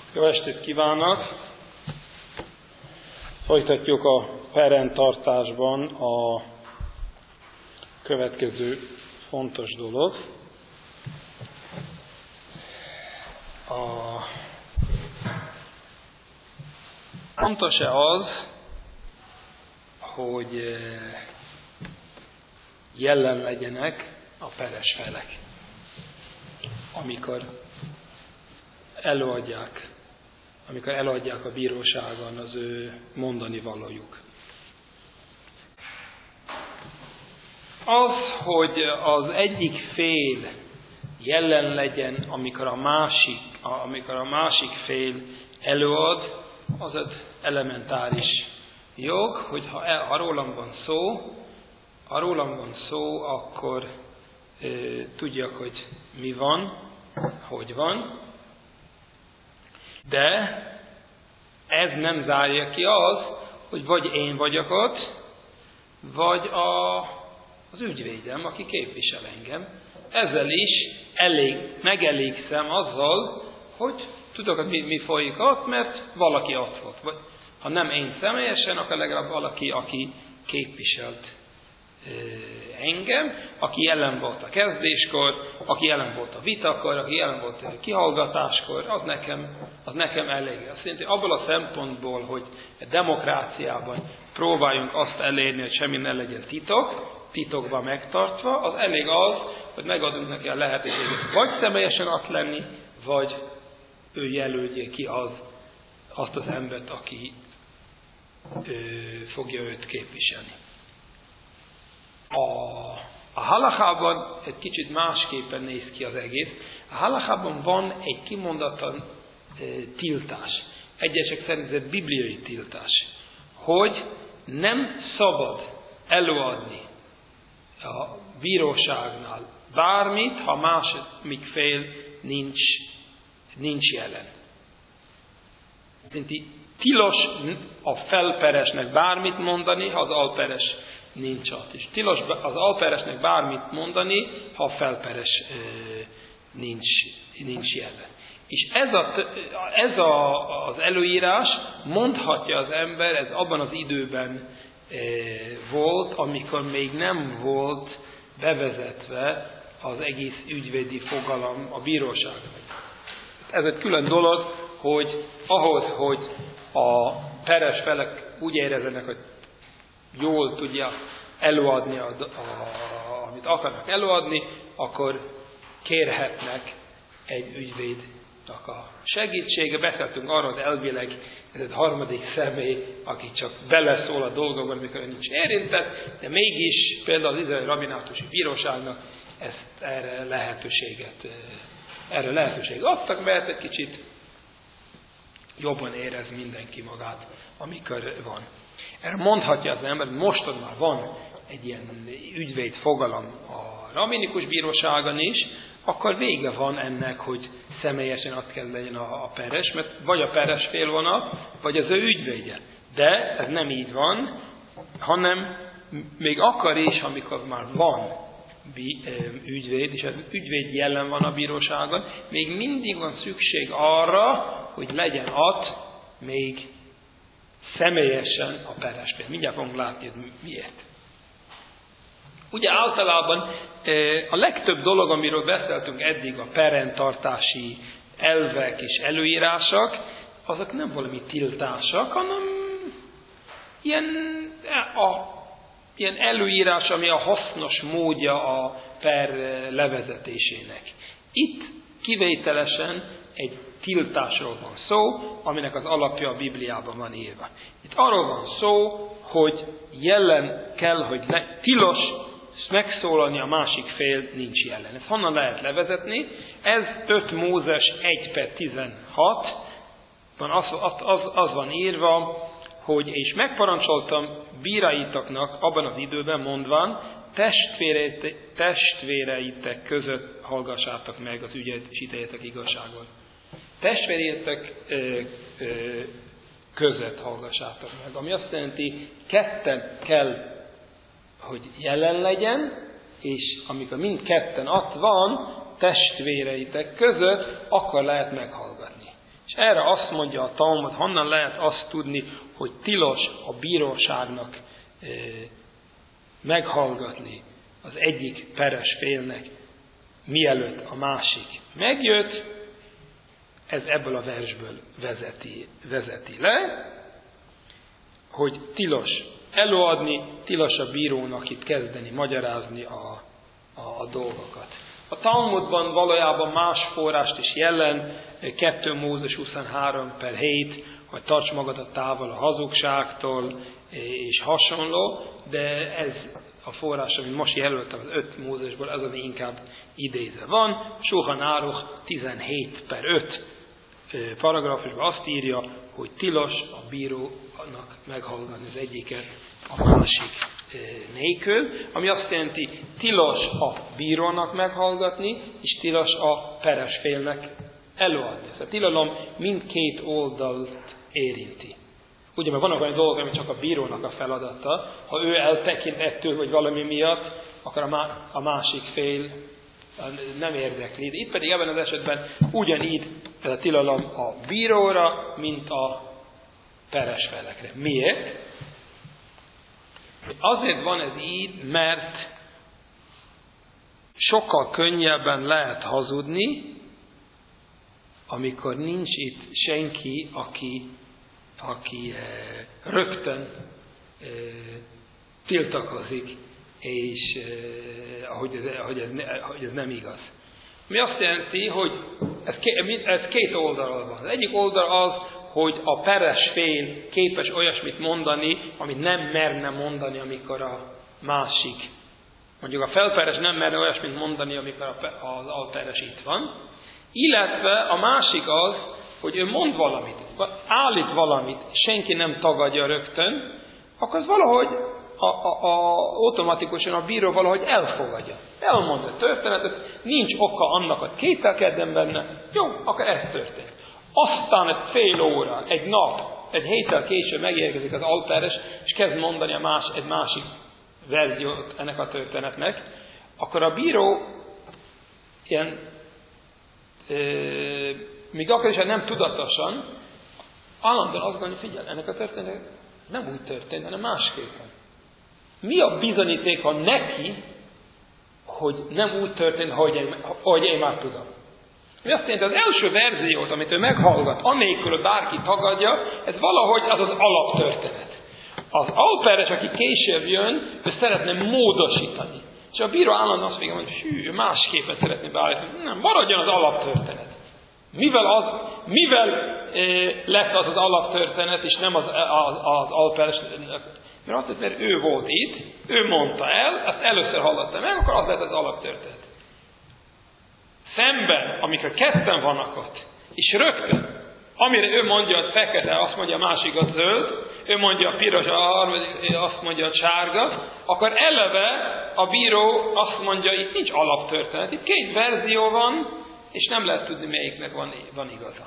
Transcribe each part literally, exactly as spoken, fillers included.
Jó estét kívánok! Folytatjuk a perrendtartásban a következő fontos dolog. A fontos-e az, hogy jelen legyenek a peres felek, amikor előadják, amikor előadják a bíróságon az ő mondani valójuk. Az, hogy az egyik fél jelen legyen, amikor a másik, amikor a másik fél előad, az egy elementáris jog, hogy ha, el, ha rólam van szó, ha rólam van szó, akkor e, tudjak, hogy mi van, hogy van, de ez nem zárja ki az, hogy vagy én vagyok ott, vagy a, az ügyvédem, aki képvisel engem. Ezzel is elég, megelégszem azzal, hogy tudok, hogy mi, mi folyik ott, mert valaki ott volt. Vagy, ha nem én személyesen, akkor legalább valaki, aki képviselt e, engem, aki jelen volt a kezdéskor, aki jelen volt a vitakor, aki jelen volt a kihallgatáskor, az nekem, az nekem elég. Azt jelenti, abból a szempontból, hogy a demokráciában próbáljunk azt elérni, hogy semmi ne legyen titok, titokban megtartva, az elég az, hogy megadunk neki a lehetőséget vagy személyesen ott lenni, vagy ő jelöljé ki az, azt az embert, aki ö, fogja őt képviselni. A, a halachában egy kicsit másképpen néz ki az egész. A halachában van egy kimondatlan e, tiltás. Egyesek szerint ez bibliai tiltás, hogy nem szabad előadni a bíróságnál bármit, ha másik fél nincs, nincs jelen. Tilos a felperesnek bármit mondani, ha az alperes nincs ott. És tilos az alperesnek bármit mondani, ha a felperes e, nincs, nincs jelen. És ez, a, ez a, az előírás mondhatja az ember, ez abban az időben e, volt, amikor még nem volt bevezetve az egész ügyvédi fogalom a bíróságnak. Ez egy külön dolog, hogy ahhoz, hogy a peres felek úgy érezzenek, hogy jól tudja előadni, a, a, amit akarnak előadni, akkor kérhetnek egy ügyvédnek a segítsége. Beszéltünk arról, hogy elvileg ez egy harmadik személy, aki csak beleszól a dolgokban, amikor nincs érintett, de mégis például az izraeli rabbinátusi bíróságnak ezt erre lehetőséget, erre lehetőséget adtak, mert egy kicsit jobban érez mindenki magát, amikor van. Erre mondhatja az ember, hogy mostan már van egy ilyen ügyvéd fogalom a rabbinikus bíróságon is, akkor vége van ennek, hogy személyesen ott kell legyen a, a peres, mert vagy a peres fél van ott, vagy az ő ügyvédje. De ez nem így van, hanem még akkor is, amikor már van ügyvéd, és az ügyvéd jelen van a bíróságon, még mindig van szükség arra, hogy legyen ott még személyesen a peres fél. Mindjárt fogunk látni, hogy miért. Ugye általában a legtöbb dolog, amiről beszéltünk eddig, a perrendtartási elvek és előírások, azok nem valami tiltásak, hanem ilyen, a, ilyen előírás, ami a hasznos módja a per levezetésének. Itt kivételesen egy tiltásról van szó, aminek az alapja a Bibliában van írva. Itt arról van szó, hogy jelen kell, hogy le, tilos megszólalni, a másik fél nincs jelen. Ezt honnan lehet levezetni? Ez öt Mózes egy per tizenhat, az, az, az van írva, hogy és megparancsoltam bíráitoknak abban az időben mondván, testvéreitek, testvéreitek között hallgassátok meg az ügyet, és ítéljetek igazságot. Testvéreitek ö, ö, között hallgassátok meg. Ami azt jelenti, ketten kell, hogy jelen legyen, és amikor mindketten ott van, testvéreitek között, akkor lehet meghallgatni. És erre azt mondja a Talmud, honnan lehet azt tudni, hogy tilos a bíróságnak e, meghallgatni az egyik peres félnek, mielőtt a másik megjött, ez ebből a versből vezeti, vezeti le, hogy tilos előadni, tilos a bírónak itt kezdeni magyarázni a, a, a dolgokat. A Talmudban valójában más forrást is jelen, kettő Mózes huszonhárom per hét, hogy tarts magadat távol a hazugságtól, és hasonló, de ez a forrás, amit most jelöltem az öt Mózesból, az, ami inkább idézve van. Sulchan Aruch tizenhét per öt paragrafusban azt írja, hogy tilos a bírónak meghallgatni az egyiket a másik nélkül, ami azt jelenti, tilos a bírónak meghallgatni, és tilos a peres félnek előadni. Ez a tilalom mindkét oldalt érinti. Ugye, mert vannak olyan dolgok, ami csak a bírónak a feladata, ha ő eltekint ettől, vagy valami miatt, akkor a másik fél nem érdekli. Itt pedig ebben az esetben ugyanígy ez a tilalom a bíróra, mint a peres felekre. Miért? Azért van ez így, mert sokkal könnyebben lehet hazudni, amikor nincs itt senki, aki, aki eh, rögtön eh, tiltakozik, és eh, ahogy, ez, ahogy, ez, ahogy ez nem igaz. Mi azt jelenti, hogy ez, ké, ez két oldalról van. Az egyik oldal az, hogy a peres fél képes olyasmit mondani, amit nem merne mondani, amikor a másik. Mondjuk a felperes nem merne olyasmit mondani, amikor az alperes itt van. Illetve a másik az, hogy ő mond valamit, állít valamit, senki nem tagadja rögtön, akkor az valahogy a, a, a, automatikusan a bíró valahogy elfogadja. Elmondta a történetet, nincs oka annak, hogy kételkedjen benne, jó, akkor ez történt. Aztán egy fél óra, egy nap, egy héttel később megérkezik az alperes, és kezd mondani a más, egy másik verziót ennek a történetnek, akkor a bíró ilyen, e, még akkor is, ha nem tudatosan, állandóan azt gondolja, figyelj, ennek a történet nem úgy történt, hanem másképpen. Mi a bizonyítéka neki, hogy nem úgy történt, ahogy én, ahogy én már tudom? Mi azt jelenti, az első verziót, amit ő meghallgat, anélkül, hogy bárki tagadja, ez valahogy az az alaptörténet. Az alperes, aki később jön, ő szeretne módosítani. És a bíró állandóan azt mondja, hogy hű, másképpen szeretné beállítani. Nem, maradjon az alaptörténet. Mivel, az, mivel e, lett az az alaptörténet, és nem az, az, az alperes, mert azt mert ő volt itt, ő mondta el, ezt először hallotta meg, akkor az lett az alaptörténet. Szemben, amikor ketten vannak ott, és rögtön, amire ő mondja, hogy fekete, azt mondja a másik a zöld, ő mondja a piros, azt mondja a sárga, akkor eleve a bíró azt mondja, itt nincs alaptörténet, itt két verzió van, és nem lehet tudni, melyiknek van, van igaza.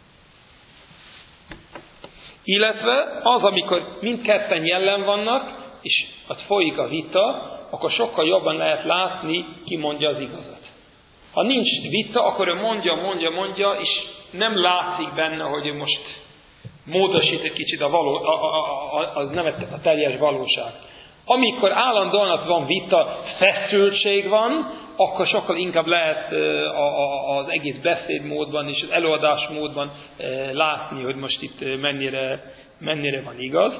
Illetve az, amikor mindketten jelen vannak, és ott folyik a vita, akkor sokkal jobban lehet látni, ki mondja az igazat. Ha nincs vita, akkor ő mondja, mondja, mondja, és nem látszik benne, hogy ő most módosít egy kicsit a való, a, a, a, az nem a teljes valóság. Amikor állandóan van vita, feszültség van, akkor sokkal inkább lehet a, a, az egész beszédmódban és az előadásmódban látni, hogy most itt mennyire, mennyire van igaz.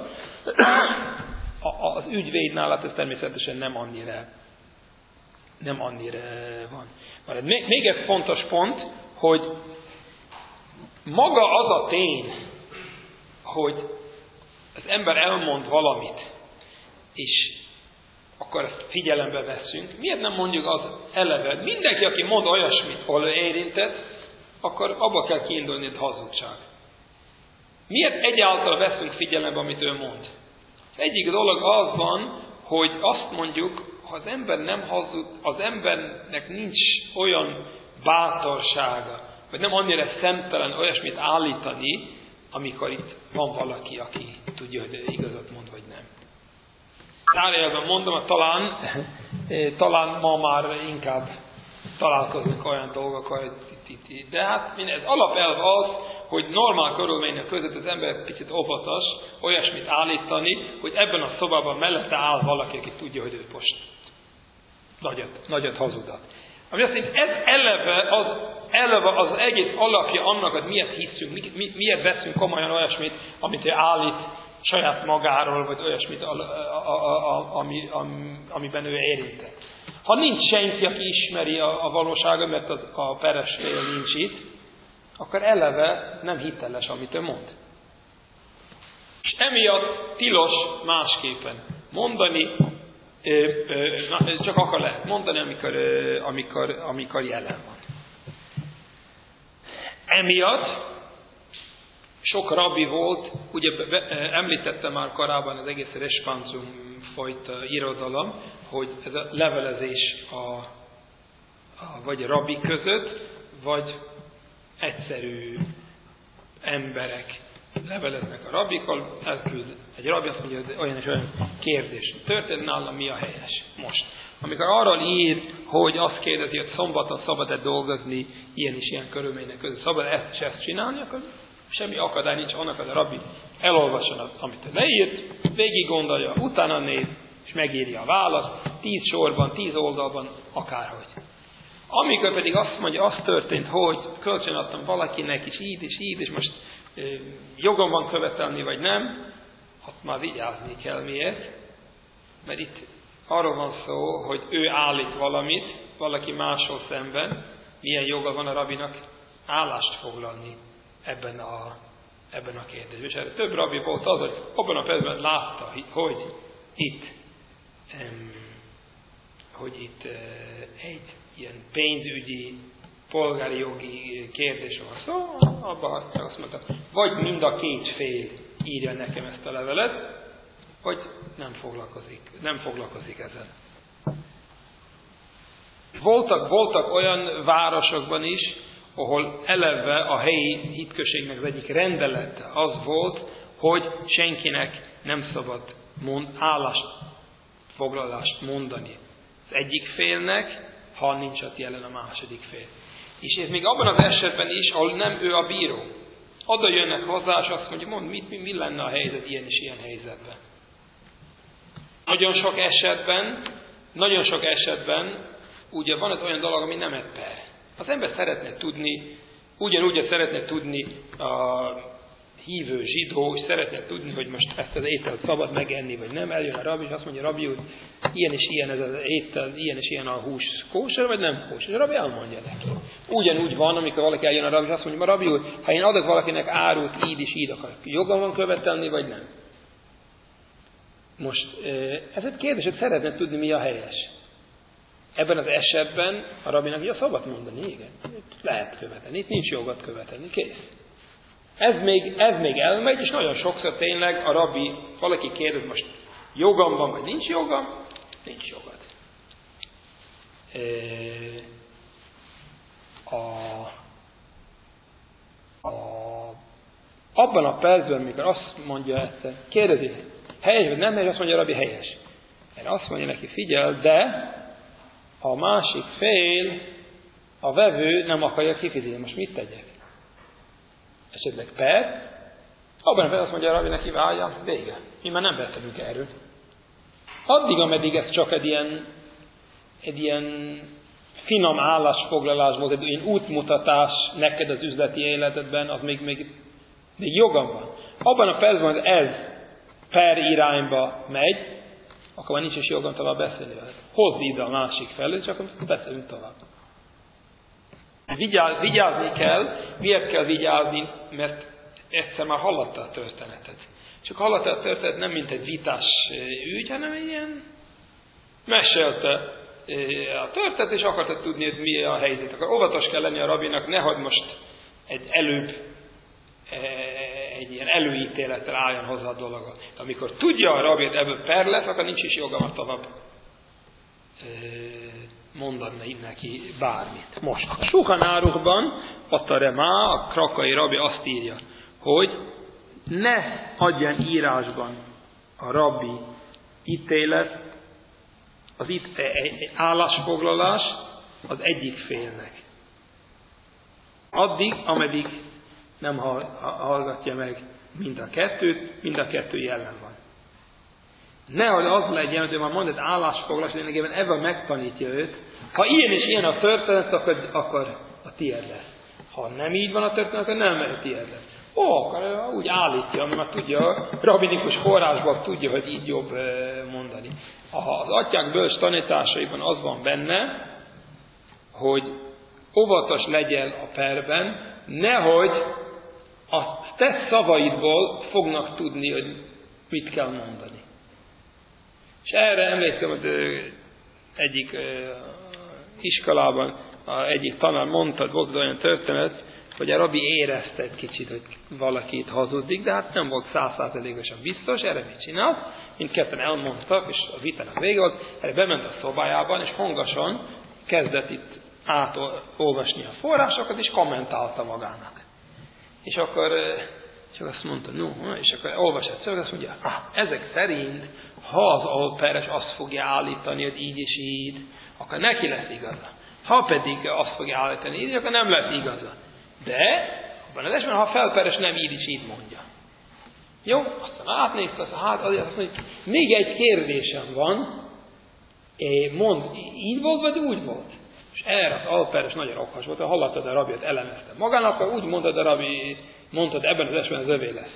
Az ügyvédnál hát ez természetesen nem annyira, nem annyira van. Még, még egy fontos pont, hogy maga az a tény, hogy az ember elmond valamit, és akkor ezt figyelembe veszünk. Miért nem mondjuk az eleve? Mindenki, aki mond olyasmit, ahol érintett, akkor abba kell kiindulni, hogy hazugság. Miért egyáltalán veszünk figyelembe, amit ő mond? Az egyik dolog az van, hogy azt mondjuk, ha az ember nem hazud, az embernek nincs olyan bátorsága, vagy nem annyira szemtelen olyasmit állítani, amikor itt van valaki, aki tudja, hogy igazat mond, vagy nem. Zárójelben mondom, hogy talán, talán ma már inkább találkozunk olyan dolgokkal, hogy itt, itt. De hát ez alapelv az, hogy normál körülmények között az ember picit óvatos olyasmit állítani, hogy ebben a szobában mellette áll valaki, aki tudja, hogy ő most nagyot, nagyot hazudat. Ami azt mondja, ez eleve az, eleve az egész alapja annak, hogy miért hiszünk, mi, mi, miért veszünk komolyan olyasmit, amit ő állít saját magáról, vagy olyasmit, a, a, a, a, ami, ami, amiben ő érintett. Ha nincs senki, aki ismeri a, a valóságot, mert a, a peres fél nincs itt, akkor eleve nem hiteles, amit ő mond. És emiatt tilos másképpen mondani, ö, ö, csak akkor lehet mondani, amikor, ö, amikor, amikor jelen van. Emiatt sok rabbi volt, ugye említettem már korábban az egész responsum fajta irodalom, hogy ez a levelezés a, a, vagy a rabbi között, vagy egyszerű emberek leveleznek a rabbikkal, elküld egy rabbi, azt mondja, hogy olyan és olyan kérdés történt nálam, mi a helyes most. Amikor arról ír, hogy azt kérdezi, hogy szombaton szabad-e dolgozni, ilyen és ilyen körülmények között, szabad ezt és ezt csinálni, akkor semmi akadály nincs annak, hogy a rabbi elolvassa, amit ő leírt, végig gondolja, utána néz, és megírja a választ, tíz sorban, tíz oldalban, akárhogy. Amikor pedig azt mondja, az történt, hogy kölcsönadtam valakinek is így és így, és most e, jogom van követelni, vagy nem, ott már vigyázni kell. Miért? Mert itt arról van szó, hogy ő állít valamit, valaki máshol szemben, milyen joga van a rabinak állást foglalni ebben a, ebben a kérdésben. És erre több rabbi volt az, hogy abban a percben látta, hogy itt, um, hogy itt uh, egy ilyen pénzügyi, polgári jogi kérdés van szó, abban azt mondta, vagy mind a két fél írja nekem ezt a levelet, vagy nem foglalkozik, nem foglalkozik ezzel. Voltak, voltak olyan városokban is, ahol eleve a helyi hitközségnek az egyik rendelete az volt, hogy senkinek nem szabad mond, állásfoglalást mondani az egyik félnek, ha nincs ott jelen a második fél. És ez még abban az esetben is, ahol nem ő a bíró. Oda jönnek hozzá, és azt mondja, mondd, mit, mi, mi lenne a helyzet ilyen és ilyen helyzetben. Nagyon sok esetben, nagyon sok esetben, ugye van ez olyan dolog, ami nem egy per. Az ember szeretne tudni, ugyanúgy szeretne tudni a hívő zsidó, és szeretne tudni, hogy most ezt az ételt szabad megenni, vagy nem. Eljön a rabbi, és azt mondja, rabbi úr, ilyen és ilyen ez az étel, ilyen és ilyen a hús kóser, vagy nem kóser. A rabbi elmondja neki. Ugyanúgy van, amikor valaki eljön a rabbi, és azt mondja, rabbi úr, ha én adok valakinek árut, így és így akar, jogom van követelni, vagy nem? Most ez egy kérdés, hogy szeretne tudni, mi a helyes. Ebben az esetben a rabbinak ugye szabad mondani, igen, itt lehet követelni, itt nincs jogot követelni, kész. Ez még, ez még elmegy, és nagyon sokszor tényleg a rabbi, valaki kérdez, most jogam van, vagy nincs jogam, nincs jogad. A, a, abban a percben, amikor azt mondja egyszer, kérdezi, helyes vagy nem helyes, azt mondja a rabbi, helyes. Erre azt mondja neki, figyel, de a másik fél, a vevő nem akarja kifizetni. Most mit tegyek? Esetleg per? Abban a percben azt mondja a rabbi neki, várja, vége. Mi már nem beszélünk erről. Addig, ameddig ez csak egy ilyen, egy ilyen finom állásfoglalás volt, egy ilyen útmutatás neked az üzleti életedben, az még, még, még jogam van. Abban a percben, hogy ez per irányba megy, akkor már nincs is jogom tovább beszélni veled. Hozd ide a másik felé, csak akkor beszélünk tovább. Vigyáz, vigyázni kell. Miért kell vigyázni? Mert egyszer már hallotta a történetet. Csak hallotta a történetet nem mint egy vitás ügy, hanem egy ilyen mesélte a történetet, és akarta tudni, hogy mi a helyzet. Akkor óvatos kell lenni a rabbinak, nehogy most egy előbb egy ilyen előítélettel álljon hozzá a dologa. Amikor tudja a rabbi, hogy ebből per lesz, akkor nincs is joga már tovább mondani neki bármit. Most a Sulchan Aruchban, ott a Remá, a krakai rabbi azt írja, hogy ne adjan írásban a rabbi ítélet, az itt állásfoglalás, az egyik félnek. Addig, ameddig nem hallgatja meg mind a kettőt, mind a kettő jelen van. Nehogy az legyen, hogy már mond egy állásfoglalás, lényegében ebben megtanítja őt. Ha ilyen és ilyen a történet, akkor, akkor a tiéd lesz. Ha nem így van a történet, akkor nem a tiéd lesz. Ó, akkor úgy állítja, mert tudja, rabinikus forrásban tudja, hogy így jobb mondani. Az atyák bölcs tanításaiban az van benne, hogy óvatos legyél a perben, nehogy a te szavaidból fognak tudni, hogy mit kell mondani. És erre emlékszem, hogy egyik iskolában egyik tanár mondta, volt olyan történet, hogy a rabbi érezte egy kicsit, hogy valaki itt hazudik, de hát nem volt százszázalékosan biztos, erre mit csinált? Mindketten elmondtak, és a vitának vége volt, erre bement a szobájában, és hangosan kezdett itt átolvasni a forrásokat, és kommentálta magának. És akkor csak azt mondta, no, és akkor olvasott szövet, azt mondja, ah, ezek szerint, ha az alperes azt fogja állítani, hogy így és így, akkor neki lesz igaza. Ha pedig azt fogja állítani így, akkor nem lesz igaza. De, abban az esetben, ha a felperes nem így is így mondja. Jó, aztán átnézte, aztán hát azért azt mondja, még egy kérdésem van, mond, így volt, vagy úgy volt? És erre az alperes nagyon okos volt, ha hallottad a rabiot, elemezte magának, akkor úgy mondtad a rabi, mondtad, ebben az esetben az övé lesz.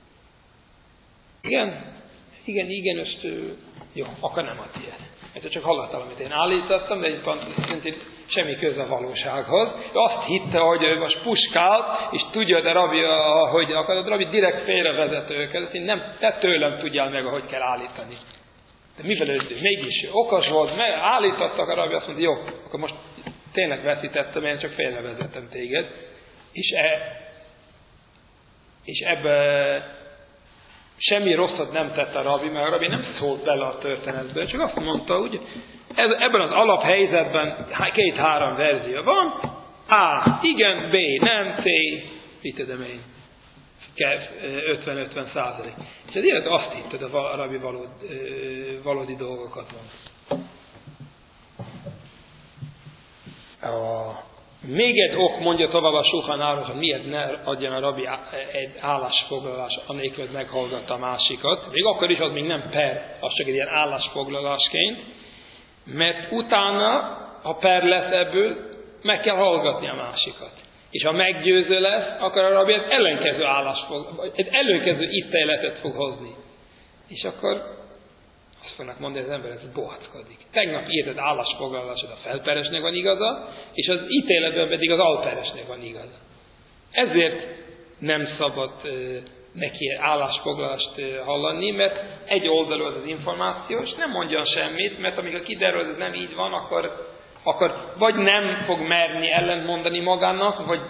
Igen? Igen, igen, ezt, jó, akkor nem a tiéd. Mert csak hallottál, amit én állítottam, de szintén semmi köze a valósághoz. Ő azt hitte, hogy ő most puskált, és tudja, de rabi, hogy akarod, rabi direkt félrevezet őket, én nem, te tőlem tudjál meg, ahogy kell állítani. De mivel ő mégis okos volt, mert állítottak a rabi, azt mondta, jó, akkor most tényleg veszítettem, én csak félrevezettem téged. És, e, és ebbe semmi rosszat nem tett a rabi, mert a rabi nem szólt bele a történetbe, csak azt mondta, hogy ez, ebben az alaphelyzetben két-három verzió van, A, igen, B, nem, C, mit tudom én, ötven-ötven százalék. És az élet azt hitted, a rabi valódi, valódi dolgokat mond. A, még egy ok mondja tovább a Sulchan Aruch, hogy miért ne adjon a rabi egy állásfoglalás, anélkül, hogy meghallgatta a másikat. Még akkor is az még nem per, az csak egy ilyen állásfoglalásként, mert utána, ha per lesz ebből, meg kell hallgatni a másikat. És ha meggyőző lesz, akkor a rabi egy ellenkező állásfoglalás, egy ellenkező ítéletet fog hozni. És akkor azt fognak mondani, az ember ez bohackodik. Tegnap írtad állásfoglalásod, a felperesnek van igaza, és az ítéletben pedig az alperesnek van igaza. Ezért nem szabad e, neki állásfoglalást e, hallani, mert egy oldalú az az információ, és nem mondjon semmit, mert amikor kiderül, hogy ez nem így van, akkor, akkor vagy nem fog merni ellentmondani magának, vagy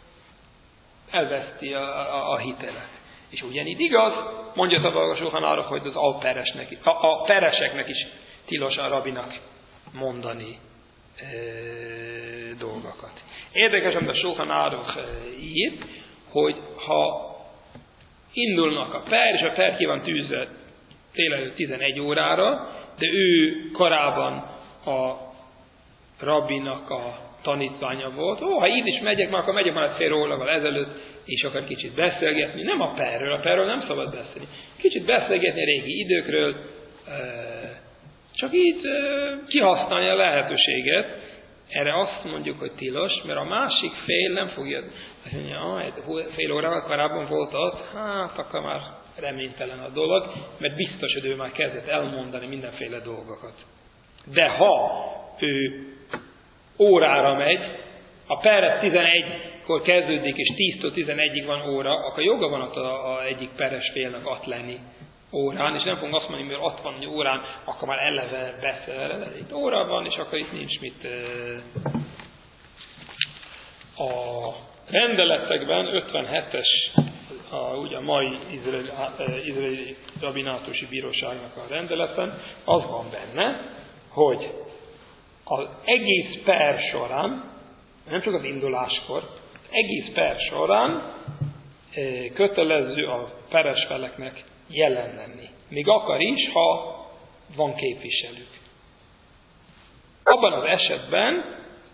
elveszti a, a, a hitelet. És ugyanígy igaz, mondja tovább a Sulchan Aruch, hogy az alperesnek, a, a pereseknek is tilos a rabinak mondani e, dolgokat. Érdekes, amit a Sulchan Aruch e, írt, hogy ha indulnak a per, és a per ki van tűzve délelőtt tizenegy órára, de ő korábban a rabinak a tanítványa volt. Ó, ha így is megyek, már akkor megyek már egy fél órával ezelőtt, és akar kicsit beszélgetni. Nem a perről, a perről nem szabad beszélni. Kicsit beszélgetni a régi időkről, csak így kihasználni a lehetőséget. Erre azt mondjuk, hogy tilos, mert a másik fél nem fogja, azt mondja, fél órával korábban volt ott, hát akkor már reménytelen a dolog, mert biztos, hogy ő már kezdett elmondani mindenféle dolgokat. De ha ő órára megy, a per tizenegykor kezdődik, és tíztől tizenegyig van óra, akkor joga van a, a egyik peres félnek ott lenni órán, és nem fogunk azt mondani, mert ott van órán, akkor már eleve beszél. Itt óra van, és akkor itt nincs mit. A rendeletekben ötvenhetes, a, ugye a mai izraeli, izraeli rabinátusi bíróságnak a rendeleten, az van benne, hogy az egész per során, nem csak az induláskor, az egész per során kötelező a peres feleknek jelen lenni. Még akar is, ha van képviselők. Abban az esetben,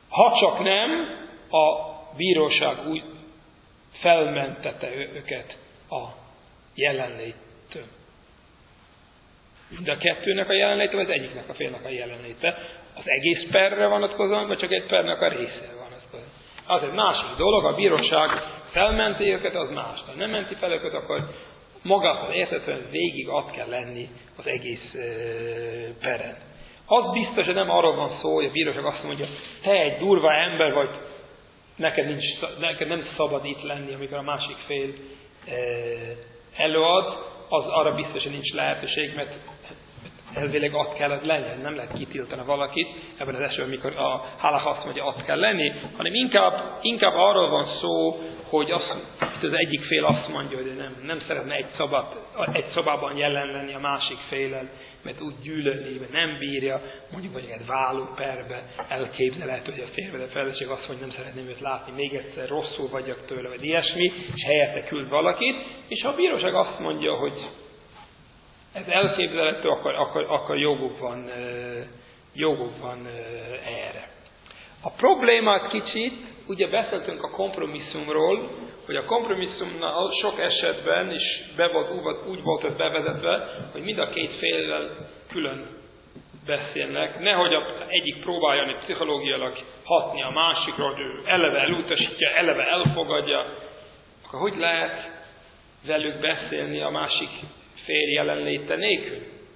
Ha csak nem, a bíróság úgy felmentette őket a jelenléttől. De a kettőnek a jelenléte, vagy az egyiknek a félnek a jelenléte. Az egész perre vonatkozóan, vagy csak egy pernek a része vonatkozóan. Az egy másik dolog, a bíróság felmenti őket, az más. Ha nem menti fel őket, akkor magától értetően végig ott kell lenni az egész uh, peren. Az biztos, hogy nem arról van szó, hogy a bíróság azt mondja, te egy durva ember vagy, neked, nincs, neked nem szabad itt lenni, amikor a másik fél uh, előad, az arra biztos, hogy nincs lehetőség, mert elvileg ott kellett legyen, nem lehet kitiltani valakit, ebben az esetben, amikor a halacha azt mondja, ott kell lenni, hanem inkább, inkább arról van szó, hogy az, az egyik fél azt mondja, hogy nem, nem szeretne egy, szabad, egy szobában jelen lenni a másik félel, mert úgy gyűlölni, mert nem bírja, mondjuk, hogy egy vállóperbe elképzelhető, hogy a férj vagy a feleség azt mondja, hogy nem szeretném őt látni, még egyszer rosszul vagyok tőle, vagy ilyesmi, és helyette küld valakit, és ha a bíróság azt mondja, hogy ez elképzelhető, akkor, akkor, akkor joguk van, joguk van erre. A problémát kicsit, ugye beszéltünk a kompromisszumról, hogy a kompromisszumnál sok esetben is be volt, úgy volt ez bevezetve, hogy mind a két féllel külön beszélnek, nehogy az egyik próbálja pszichológiailag hatni a másikra, hogy ő eleve elutasítja, eleve elfogadja, akkor hogy lehet velük beszélni a másik fél jelenléte nélkül?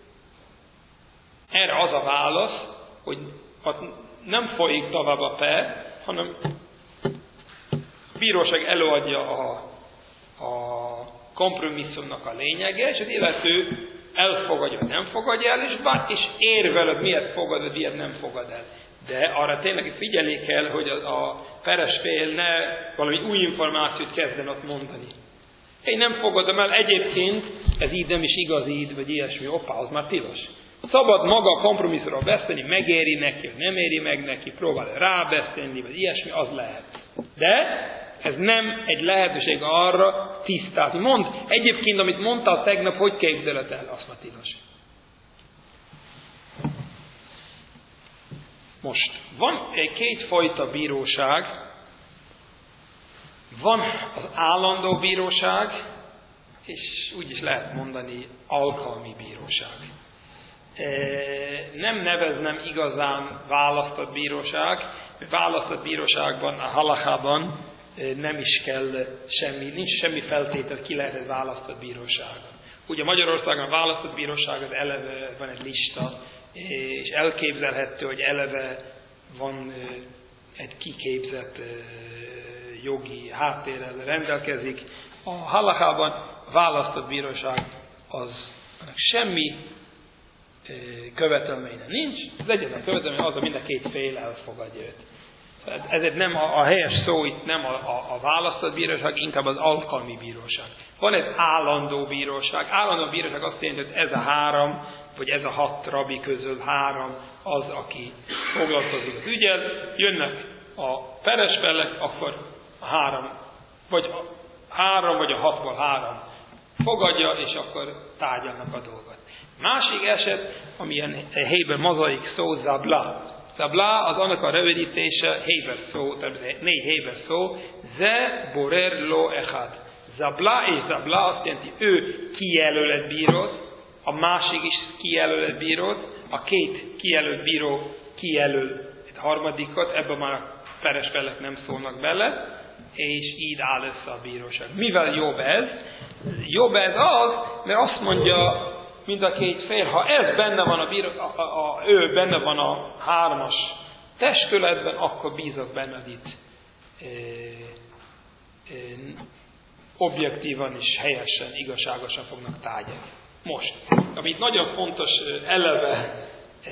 Erre az a válasz, hogy nem folyik tovább a per, hanem a bíróság előadja a, a kompromisszumnak a lényege, és az illető elfogadja, vagy nem fogadja el, és, bár, és érvel, hogy miért fogad, vagy miért nem fogad el. De arra tényleg figyelni kell, hogy a, a peres fél ne valami új információt kezden ott mondani. Én nem fogadom el, egyébként ez így nem is igaz így, vagy ilyesmi, oppá, az már tilos. Szabad maga a kompromisszumról beszélni, megéri neki, vagy nem éri meg neki, próbál rábeszélni, vagy ilyesmi, az lehet. De ez nem egy lehetőség arra tisztázni. Mondd, egyébként, amit mondtál tegnap, hogy képzeled el, azt már tilos. Most, van egy kétfajta bíróság, van az állandó bíróság, és úgy is lehet mondani alkalmi bíróság. Nem neveznem igazán választott bíróság, mert választott bíróságban, a halachában nem is kell semmi, nincs semmi feltétel, ki lehet egy választott bíróság. Ugye Magyarországon a választott bíróság az eleve van egy lista, és elképzelhető, hogy eleve van egy kiképzett jogi háttérrel rendelkezik. A halachában a választott bíróság az semmi követelménye nincs. Az egyetlen követelmény az, hogy mind a két fél elfogadja őt. Ezért nem a, a helyes szó itt nem a, a, a választott bíróság, inkább az alkalmi bíróság. Van egy állandó bíróság. Állandó bíróság azt jelenti, hogy ez a három, vagy ez a hat rabbi közül három az, aki foglalkozik az ügyel. Jönnek a peres felek, akkor a három, vagy a három, vagy a hatból három fogadja, és akkor tárgyalnak a dolgot. Másik eset, amilyen héber mozaik szó, zabla. Zabla az annak a rövidítése, héber szó, tehát négy héber szó, ze borer lo echad. Zabla és zabla azt jelenti, ő kijelöl egy bírót, a másik is kijelöl egy bírót, a két kijelölt bíró kijelöl egy harmadikot, ebben már a peres felek nem szólnak bele, és így áll össze a bíróság. Mivel jobb ez? Jobb ez az, mert azt mondja mind a két fél, ha ez benne van a, bíró, a, a, a ő benne van a hármas testületben, akkor bízok benne, hogy itt e, e, objektívan és helyesen, igazságosan fognak tárgyalni. Most, amit nagyon fontos eleve, e,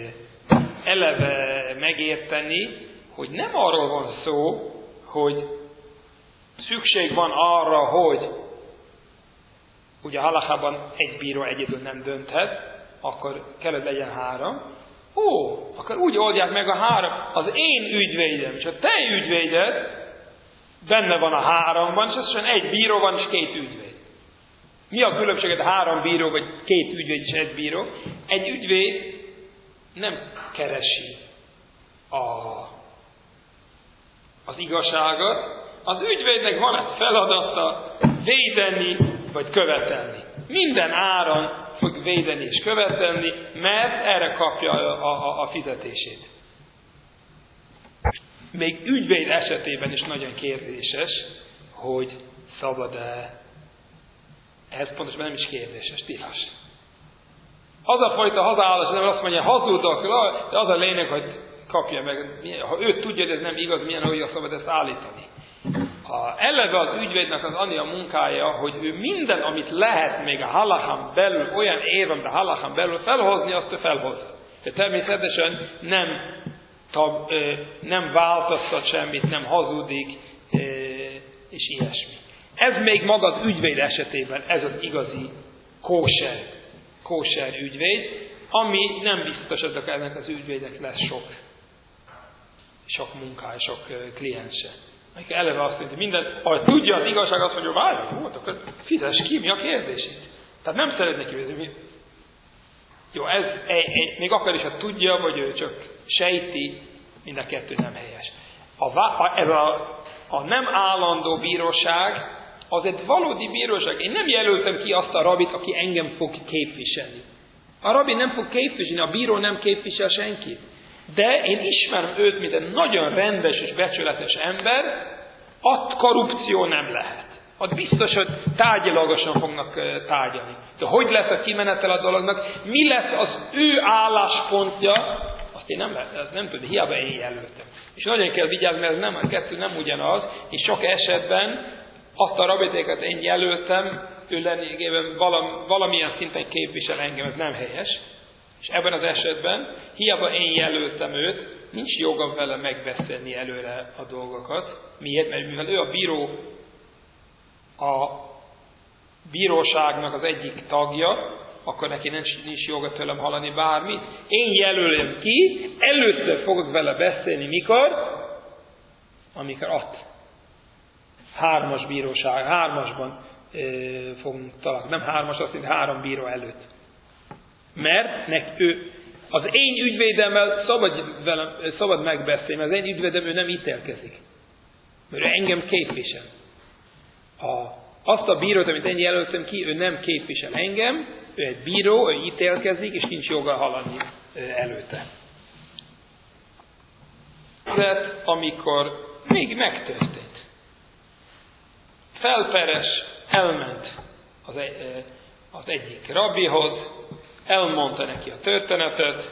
eleve megérteni, hogy nem arról van szó, hogy szükség van arra, hogy ugye a halachában egy bíró egyedül nem dönthet, akkor kell, hogy legyen három. Ó, akkor úgy oldják meg a három, az én ügyvédem, és a te ügyvéded benne van a háromban, és aztán egy bíró van, és két ügyvéd. Mi a különbséget a három bíró, vagy két ügyvéd és egy bíró? Egy ügyvéd nem keresi a az igazságot, az ügyvédnek van egy feladata védeni vagy követelni. Minden áron fog védeni és követelni, mert erre kapja a, a, a fizetését. Még ügyvéd esetében is nagyon kérdéses, hogy szabad-e. Ez pontosan nem is kérdéses, tilos. Az a fajta hazállás, nem azt mondja, hazudok, de az a lényeg, hogy kapja meg. Ha ő tudja, hogy ez nem igaz, milyen olyan szabad ezt állítani. A, eleve az ügyvédnek az annyi a munkája, hogy ő minden, amit lehet még a halachán belül, olyan érv, amit a halachán belül felhozni, azt ő felhozza. De természetesen nem, tab, nem változtat semmit, nem hazudik, és ilyesmi. Ez még maga az ügyvéd esetében, ez az igazi kóser, kóser ügyvéd, ami nem biztos, hogy ennek az ügyvédnek lesz sok, sok munkája, sok kliense. Meg eleve azt mondja, minden, ha tudja az igazság, azt mondja, várj, volt, akkor fizess ki, mi a kérdését. Tehát nem szeretnék kérdezni. Jó, ez egy, egy, még akkor is, ha tudja, vagy ő csak sejti, mind a kettő nem helyes. A, a, ez a, a nem állandó bíróság, az egy valódi bíróság. Én nem jelöltem ki azt a rabit, aki engem fog képviselni. A rabi nem fog képviselni, a bíró nem képvisel senkit. De én ismerem őt, mint egy nagyon rendes és becsületes ember, ott korrupció nem lehet. Ott biztos, hogy tárgyilagosan fognak tárgyalni. De hogy lesz a kimenetel a dolognak, mi lesz az ő álláspontja, azt én nem, lehet, nem tudom, hiába én jelöltem. És nagyon kell vigyázni, mert ez nem, a kettő nem ugyanaz, és sok esetben azt a rabitéket én jelöltem, ő lényegében valami, valamilyen szinten képvisel engem, ez nem helyes. És ebben az esetben, hiába én jelöltem őt, nincs jogom vele megbeszélni előre a dolgokat. Miért? Mert mivel ő a bíró, a bíróságnak az egyik tagja, akkor neki nincs, nincs joga tőlem hallani bármit. Én jelölöm ki, először fogok vele beszélni, mikor? Amikor ott. Hármas bíróság, hármasban e, fogunk találkozni. Nem hármas, azt mondja, három bíró előtt. Mert nek ő, az én ügyvédemmel szabad, velem, szabad megbeszélni, mert az én ügyvédem ő nem ítélkezik. Mert ő engem képvisel. A, azt a bírót, amit én jelöltem ki, ő nem képvisel engem, ő egy bíró, ő ítélkezik, és nincs joga hallani előtte. De amikor még megtörtént, felperes elment az, egy, az egyik rabbihoz, elmondta neki a történetet,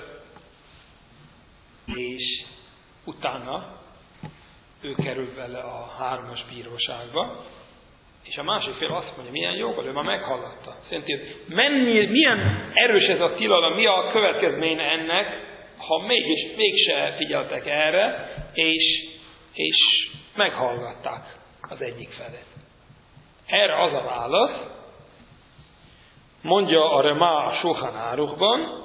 és utána ő került vele a hármas bíróságba, és a másik fél azt mondja, milyen joggal, ő már meghallotta. Szerintem, mennyi, milyen erős ez a tilalom, mi a következménye ennek, ha mégis, mégse figyeltek erre, és, és meghallgatták az egyik felet. Erre az a válasz, mondja a Remá a Sulchan Aruchban,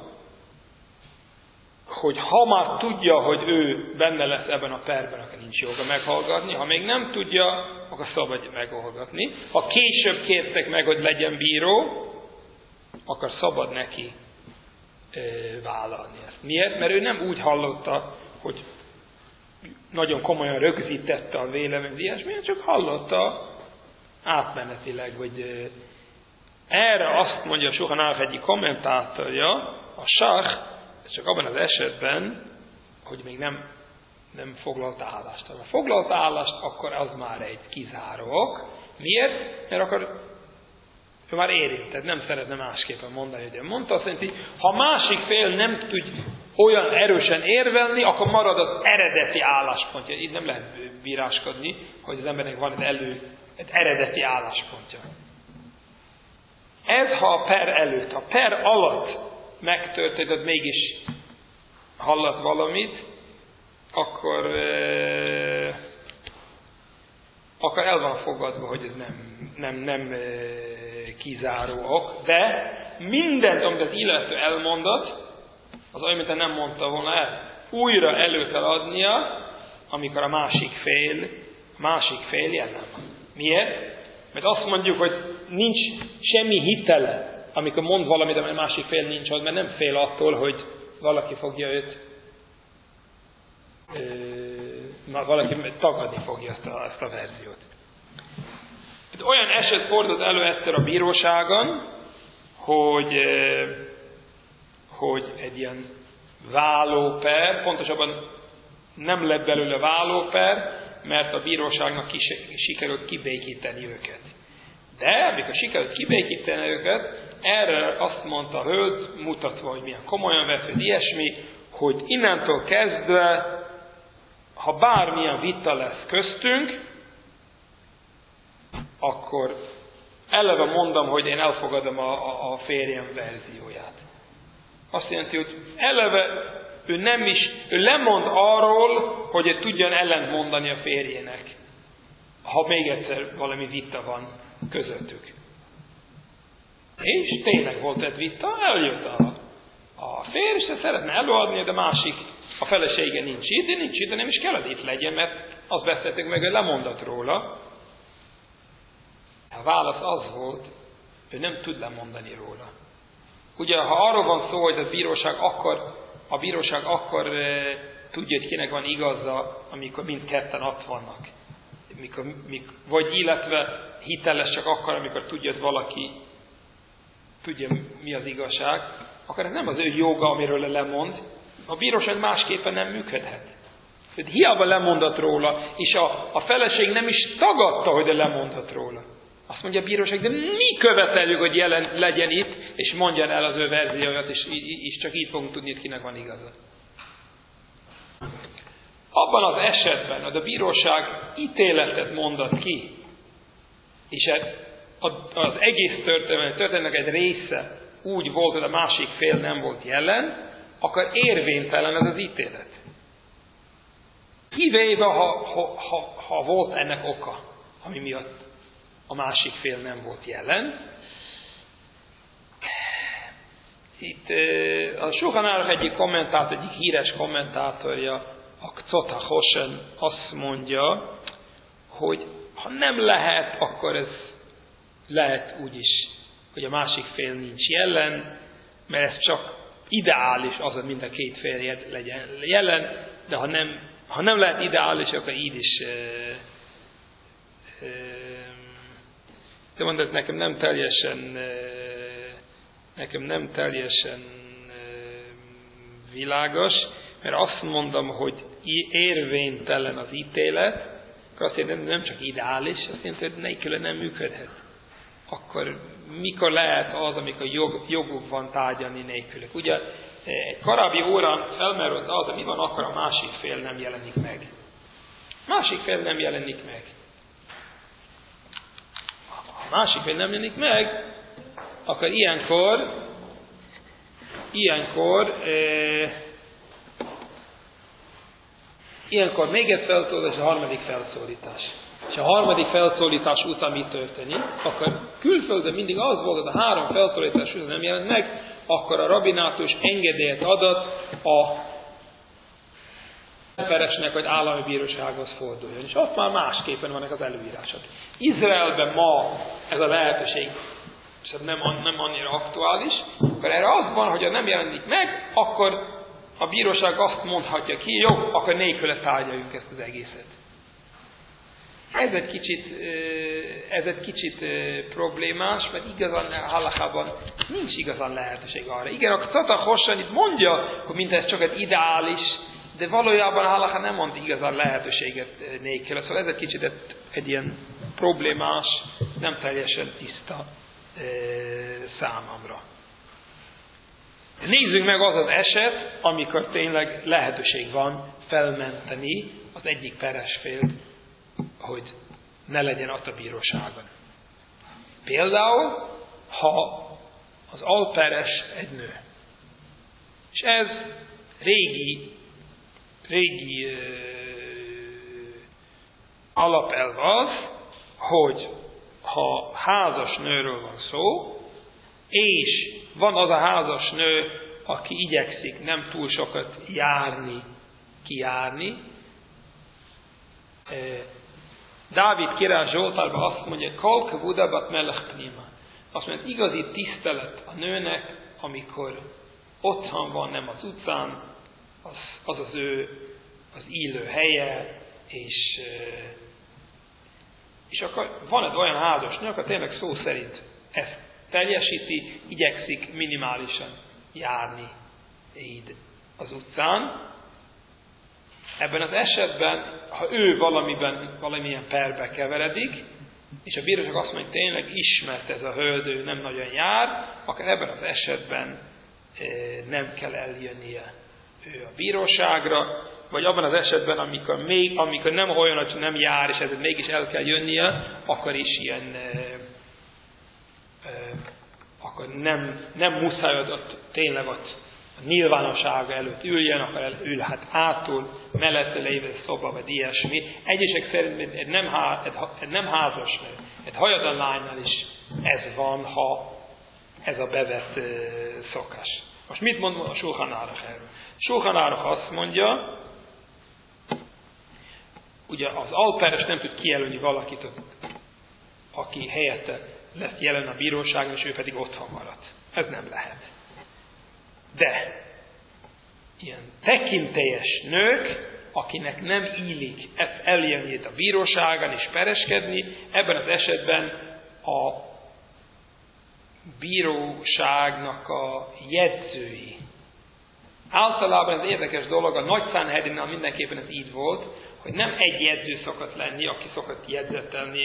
hogy ha már tudja, hogy ő benne lesz ebben a perben, akkor nincs joga meghallgatni, ha még nem tudja, akkor szabad meghallgatni. Ha később kértek meg, hogy legyen bíró, akkor szabad neki ö, vállalni ezt. Miért? Mert ő nem úgy hallotta, hogy nagyon komolyan rögzítette a véleményt, ilyesmi, csak hallotta átmenetileg, hogy ö, erre azt mondja a Sulchan Aruch egyik kommentátorja, a Sach, csak abban az esetben, hogy még nem, nem foglalt állást. Ha foglalt állást, akkor az már egy kizáró. Miért? Mert akkor ő már érintett, nem szeretne másképpen mondani, hogy ő mondta. Azt jelenti, ha másik fél nem tud olyan erősen érvelni, akkor marad az eredeti álláspontja. Itt nem lehet bíráskodni, hogy az embernek van egy elő, egy eredeti álláspontja. Ez ha a per előtt, ha per alatt megtörtént, hogy mégis hallat valamit, akkor, euh, akkor el van fogadva, hogy ez nem, nem, nem euh, kizáró ok, de mindent, amit az illető elmondott, az olyan, mint nem mondta volna el, újra elő kell adnia, amikor a másik fél, másik fél jelen van. Miért? Mert azt mondjuk, hogy nincs semmi hitele, amikor mond valamit, amely másik fél nincs ott, mert nem fél attól, hogy valaki fogja őt ö, már valaki tagadni fogja ezt a, ezt a verziót. Olyan eset fordult elő Eszter a bíróságon, hogy, hogy egy ilyen vállóper, pontosabban nem lett belőle vállóper, mert a bíróságnak sikerült kibékíteni őket. De amikor sikerült kibékíteni őket, erre azt mondta a hölgy, mutatva, hogy milyen komolyan vett, hogy ilyesmi, hogy innentől kezdve, ha bármilyen vita lesz köztünk, akkor eleve mondom, hogy én elfogadom a, a, a férjem verzióját. Azt jelenti, hogy eleve ő nem is, ő lemond arról, hogy ő tudjon ellent mondani a férjének, ha még egyszer valami vita van közöttük. És tényleg volt egy vita, eljött a, a férj, és szeretne előadni, de másik, a felesége nincs itt, de nincs itt, de nem is kell, hogy itt legyen, mert azt beszéltük meg, hogy lemondott róla. A válasz az volt, ő nem tud lemondani róla. Ugye, ha arról van szó, hogy a bíróság akkor, a bíróság akkor e, tudja, hogy kinek van igaza, amikor mindketten ott vannak. Mikor, mikor, vagy illetve hiteles csak akkor, amikor tudja, hogy valaki tudja, mi az igazság, akkor ez nem az ő joga, amiről lemond. A bíróság másképpen nem működhet. Tehát hiába lemondott róla, és a, a feleség nem is tagadta, hogy lemondott róla. Azt mondja a bíróság, de mi követeljük, hogy jelen legyen itt, és mondjan el az ő verzióját, és, és csak így fogunk tudni, hogy kinek van igaza. Abban az esetben, hogy a bíróság ítéletet mondott ki, és az egész történet, történetnek egy része úgy volt, hogy a másik fél nem volt jelen, akkor érvénytelen ez az ítélet. Kivéve, ha, ha, ha, ha volt ennek oka, ami miatt a másik fél nem volt jelen. Itt a Shulchan Aruch egyik kommentátor, egyik híres kommentátorja, a Tzot HaChoshen azt mondja, hogy ha nem lehet, akkor ez lehet úgy is, hogy a másik fél nincs jelen, mert ez csak ideális az, hogy mind a két fél legyen jelen, de ha nem, ha nem lehet ideális, akkor így is e, e, de mondod, nekem nem teljesen e, nekem nem teljesen e, világos, mert azt mondom, hogy érvénytelen az ítélet, akkor azt jelenti, nem csak ideális, azt jelenti, hogy nélkül nem működhet. Akkor mikor lehet az, amikor jog, joguk van tárgyalni nélkülük? Ugye egy korábbi órán felmerült az, hogy mi van, akkor a másik fél nem jelenik meg. Másik fél nem jelenik meg. Ha a másik fél nem jelenik meg, akkor ilyenkor ilyenkor eh, ilyenkor még egy felszólítás, és a harmadik felszólítás. És a harmadik felszólítás után mi történik? Akkor külföldön mindig az volt, hogy a három felszólítás után nem jelent meg, akkor a rabinátus engedélyt adott a peresnek, hogy állami bírósághoz forduljon. És ott már másképpen vannak az előírások. Izraelben ma ez a lehetőség nem, nem annyira aktuális, akkor erre az van, hogy ha nem jelenik meg, akkor a bíróság azt mondhatja ki, jó, akkor nélküle tárgyaljuk ezt az egészet. Ez egy kicsit, ez egy kicsit problémás, mert igazán halachában nincs igazán lehetőség arra. Igen, a Tzot HaChoshen itt mondja, hogy mindez csak egy ideális, de valójában a halacha nem mond igazán lehetőséget nélkül. Szóval ez egy kicsit egy, egy ilyen problémás, nem teljesen tiszta e, számomra. Nézzük meg az az eset, amikor tényleg lehetőség van felmenteni az egyik peres félt, hogy ne legyen ott a bíróságon. Például, ha az alperes egy nő. És ez régi, régi uh, alapelv az, hogy ha házas nőről van szó, és van az a házas nő, aki igyekszik nem túl sokat járni, kijárni. Dávid király Zsoltárban azt mondja, Kol kavud bat melech pnima. Azt mondja, igazi tisztelet a nőnek, amikor otthon van, nem az utcán, az az, az ő az illő helye, és, és akkor van egy olyan házas nő, akkor tényleg szó szerint ezt teljesíti, igyekszik minimálisan járni így az utcán. Ebben az esetben, ha ő valamiben, valamilyen perbe keveredik, és a bíróság azt mondja, hogy tényleg ismert ez a hölgy, ő nem nagyon jár, akkor ebben az esetben nem kell eljönnie ő a bíróságra, vagy abban az esetben, amikor, még, amikor nem olyan, hogy nem jár, és ezért mégis el kell jönnie, akkor is ilyen, e, e, akkor nem, nem muszáj ott tényleg ott a nyilvánossága előtt üljen, akkor ülhet átul, mellette lévő szoba, vagy ilyesmi. Egyesek szerint egy nem, há, egy, egy nem házas nő, egy hajadon lánynál is ez van, ha ez a bevett e, szokás. Most mit mond a Sulchan Aruch erről? Sulchan Aruch azt mondja, ugye az alperes nem tud kijelölni valakit, aki helyette lesz jelen a bíróságon, és ő pedig otthon maradt. Ez nem lehet. De ilyen tekintélyes nők, akinek nem illik ezt eljönni a bíróságon és pereskedni, ebben az esetben a bíróságnak a jegyzői. Általában ez érdekes dolog, a Nagy Sanhedrinnál mindenképpen ez így volt, hogy nem egy jegyző szokott lenni, aki szokott jegyzetelni,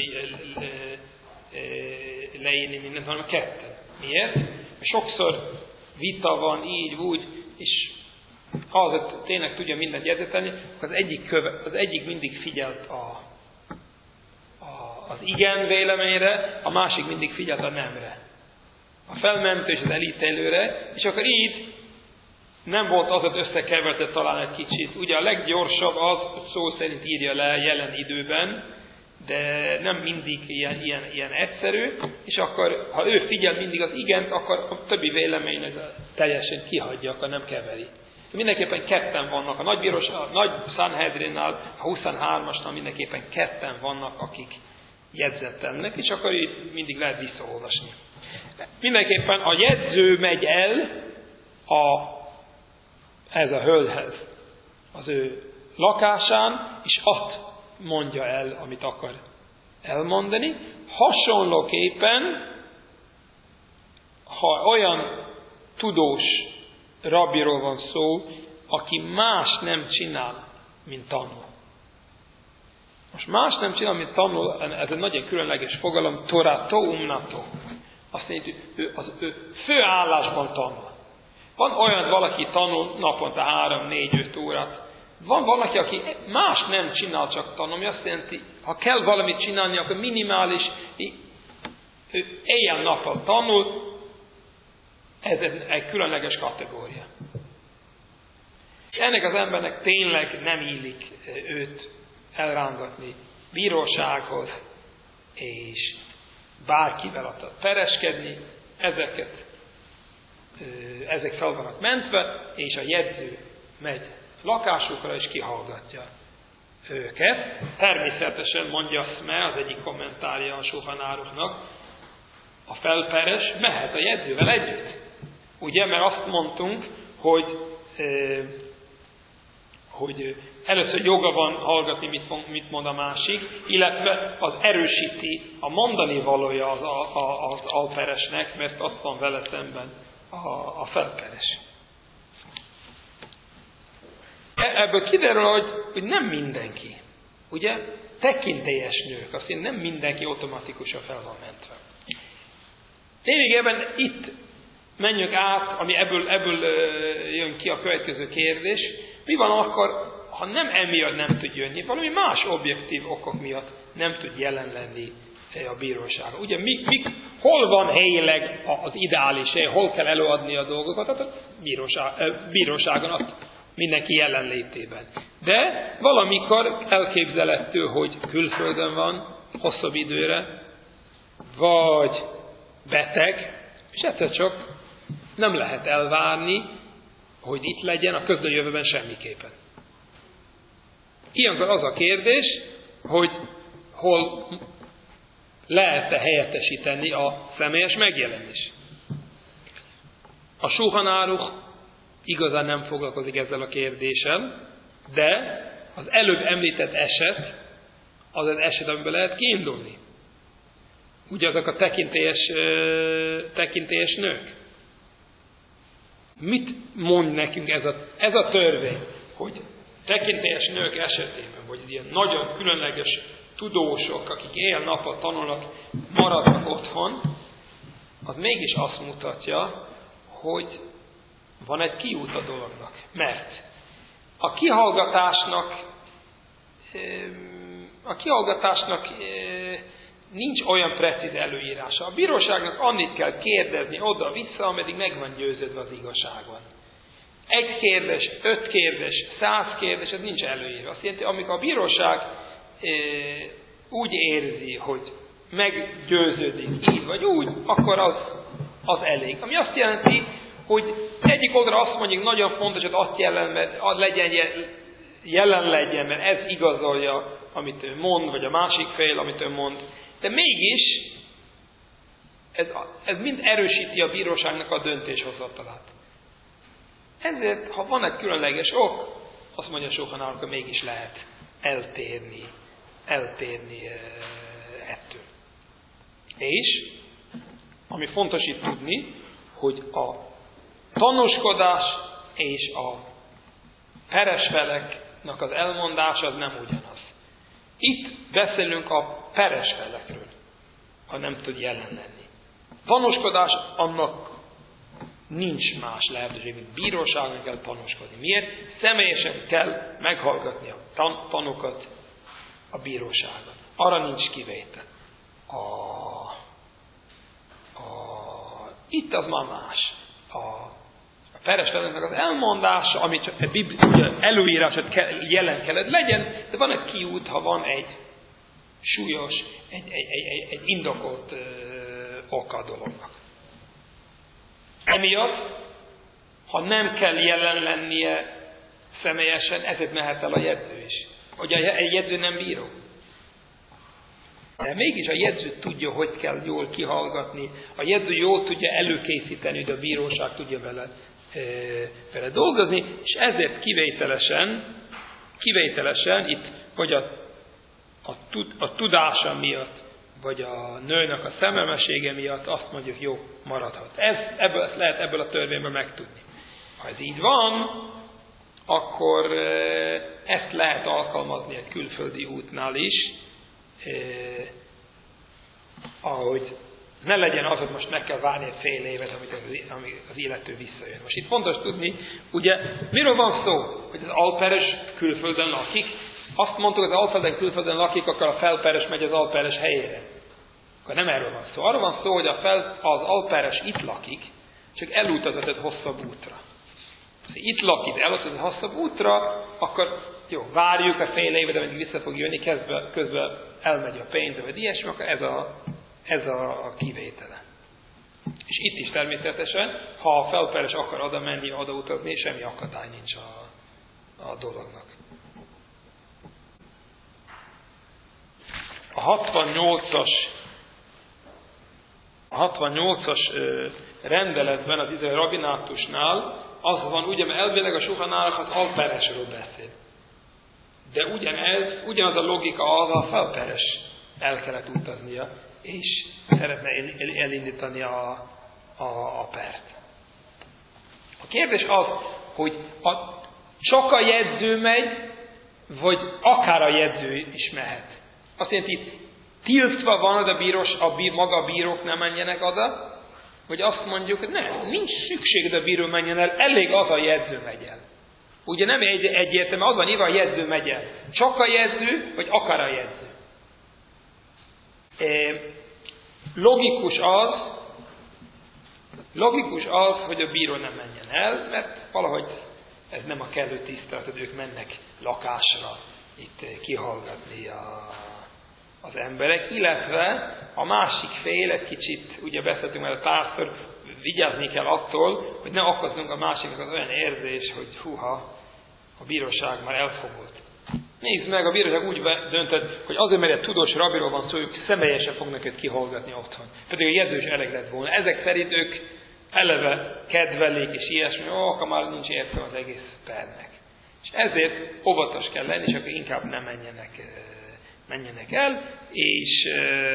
leírni mindent, hanem ketten. Miért? Mert sokszor vita van így, úgy, és ha az tényleg tudja mindent jegyzetelni, akkor az egyik, köve, az egyik mindig figyelt a, a, az igen véleményre, a másik mindig figyelt a nemre. A felmentő és az elítélőre, és akkor így nem volt az, hogy összekeverte talán egy kicsit. Ugye a leggyorsabb az, hogy szó szerint írja le jelen időben, de nem mindig ilyen, ilyen, ilyen egyszerű, és akkor, ha ő figyel mindig az igent, akkor a többi vélemény teljesen kihagyja, akkor nem keveri. Mindenképpen ketten vannak. A nagy bíróság, a nagy Sanhedrinnál, a huszonhármasnál mindenképpen ketten vannak, akik jegyzetelnek, és akkor így mindig lehet visszaolvasni. Mindenképpen a jegyző megy el a ez a hölgyhez az ő lakásán, és azt mondja el, amit akar elmondani. Hasonlóképpen, ha olyan tudós rabbiról van szó, aki más nem csinál, mint tanul. Most más nem csinál, mint tanul, ez egy nagyon különleges fogalom, torato umnato. Azt jelenti, hogy ő az ő főállásban tanul. Van olyan valaki tanul naponta három, négy, öt órát. Van valaki, aki más nem csinál, csak tanul. Ami azt jelenti, ha kell valamit csinálni, akkor minimális, ő éjjel-nappal tanul. Ez egy, egy különleges kategória. És ennek az embernek tényleg nem illik őt elrángatni bírósághoz, és bárkivel akar pereskedni. Ezeket ezek fel vannak mentve, és a jegyző megy lakásukra, és kihallgatja őket. Természetesen mondja Szme, az egyik kommentárja a Sulchan Aruchnak, a felperes mehet a jegyzővel együtt. Ugye, mert azt mondtunk, hogy, hogy először joga van hallgatni, mit mond a másik, illetve az erősíti a mondani valója az, az alperesnek, mert azt van vele szemben a, a felperes. Ebből kiderül, hogy, hogy nem mindenki. Ugye tekintélyes nők, azt nem mindenki automatikusan fel van mentve. Lényegében itt menjünk át, ami ebből, ebből jön ki a következő kérdés. Mi van akkor, ha nem emiatt nem tud jönni, valami más objektív okok miatt nem tud jelen lenni a bíróságon. Ugye mi, mi, hol van helyileg az ideális hely, hol kell előadni a dolgokat, tehát a bíróság, bíróságon ott mindenki jelenlétében. De valamikor elképzelhető, hogy külföldön van hosszabb időre, vagy beteg, és egyszer csak nem lehet elvárni, hogy itt legyen a közeljövőben semmiképpen. Ilyenkor az a kérdés, hogy hol lehet-e helyettesíteni a személyes megjelenés. A Sulchan Aruch igazán nem foglalkozik ezzel a kérdéssel, de az előbb említett eset, az az eset, amiből lehet kiindulni. Ugye azok a tekintélyes, tekintélyes nők. Mit mond nekünk ez a, ez a törvény, hogy tekintélyes nők esetében, vagy ilyen nagyon különleges tudósok, akik éjjel-nappal tanulnak, maradnak otthon, az mégis azt mutatja, hogy van egy kiút a dolognak. Mert a kihallgatásnak a kihallgatásnak nincs olyan precíz előírása. A bíróságnak annyit kell kérdezni oda-vissza, ameddig meg van győződve az igazságon. Egy kérdés, öt kérdés, száz kérdés, ez nincs előírva. Azt jelenti, amikor a bíróság e, úgy érzi, hogy meggyőződik így vagy úgy, akkor az, az elég. Ami azt jelenti, hogy egyik oldalra azt mondjuk, nagyon fontos, hogy azt jelen, mert az legyen, jelen legyen, mert ez igazolja, amit ő mond, vagy a másik fél, amit ő mond. De mégis ez, ez mind erősíti a bíróságnak a döntéshozatalát. Ezért, ha van egy különleges ok, azt mondja sokan, akkor mégis lehet eltérni, eltérni ettől. És, ami fontos itt tudni, hogy a tanúskodás és a peres feleknek az elmondása az nem ugyanaz. Itt beszélünk a peres felekről, ha nem tud jelen lenni. Tanúskodás, annak nincs más lehetőség, mint bíróságon kell tanúskodni. Miért? Személyesen kell meghallgatni a tan- tanokat a bíróságon. Arra nincs kivétel. A, a, itt az már más. A, a peres feleknek az elmondása, amit csak előírásod jelen kellett legyen, de van egy kiút, ha van egy súlyos, egy, egy, egy, egy indokolt ö, oka a dolognak. Emiatt, ha nem kell jelen lennie személyesen, ezért mehet el a jegyző is. Ugye egy jegyző nem bíró. De mégis a jegyző tudja, hogy kell jól kihallgatni. A jegyző jól tudja előkészíteni, hogy a bíróság tudja vele, e, vele dolgozni, és ezért kivételesen, kivételesen itt, vagy a, a, a tudása miatt, vagy a nőnek a szemelmesége miatt azt mondjuk, jó, maradhat. Ez, ebből, ezt lehet ebből a törvényből megtudni. Ha ez így van, akkor ezt lehet alkalmazni egy külföldi útnál is, eh, ahogy ne legyen az, hogy most meg kell várni egy fél évet, amit az, amíg az illető visszajön. Most itt fontos tudni, ugye, miről van szó? Hogy az alperes külföldön lakik. Azt mondtuk, hogy az alföldön külföldön lakik, akkor a felperes megy az alperes helyére. Akkor nem erről van szó. Arról van szó, hogy a fel, az alperes itt lakik, csak elutazott egy hosszabb útra. Ha itt lakik, elutazott egy hosszabb útra, akkor jó, várjuk a fél évet, amíg vissza fog jönni, közben, közben elmegy a pénz, vagy ilyesmi, akkor ez a, ez a, a kivétele. És itt is természetesen, ha a felperes akar oda menni, oda utazni, semmi akadály nincs a, a dolognak. A hatvannyolcas A hatvannyolcas rendeletben, az izraeli rabinátusnál az van, ugye, mert elvileg a Sulchan Aruch az alperesről beszél. De ugyanez, ugyanaz a logika az, a felperes el kellett utaznia, és szeretne elindítani a, a, a pert. A kérdés az, hogy a, csak a jegyző megy, vagy akár a jegyző is mehet. Azt jelenti, tiltva van az a bírós, a bí, maga a bírók nem menjenek oda, hogy azt mondjuk, hogy nem, nincs szükség, hogy a bíró menjen el, elég az a jegyző megy el. Ugye nem egy, egyértelmű, az van írva, a jegyző megy el. Csak a jegyző, vagy akár a jegyző. E, logikus az, logikus az, hogy a bíró nem menjen el, mert valahogy ez nem a kellő tisztelet, hogy ők mennek lakásra itt kihallgatni a az emberek, illetve a másik fél egy kicsit, ugye beszéltünk már a párszor, vigyázni kell attól, hogy ne akazzunk a másiknak az olyan érzés, hogy húha, a bíróság már elfogult. Nézd meg, a bíróság úgy döntött, hogy azért, mert egy tudós rabiról van szó, ők személyesen fognak őt kihallgatni otthon. Pedig a jegyző is elég lett volna. Ezek szerint ők eleve kedvelik és ilyesmi, ó, akkor már nincs értelme az egész pernek. És ezért óvatos kell lenni, és akkor inkább nem menjenek, menjenek el, és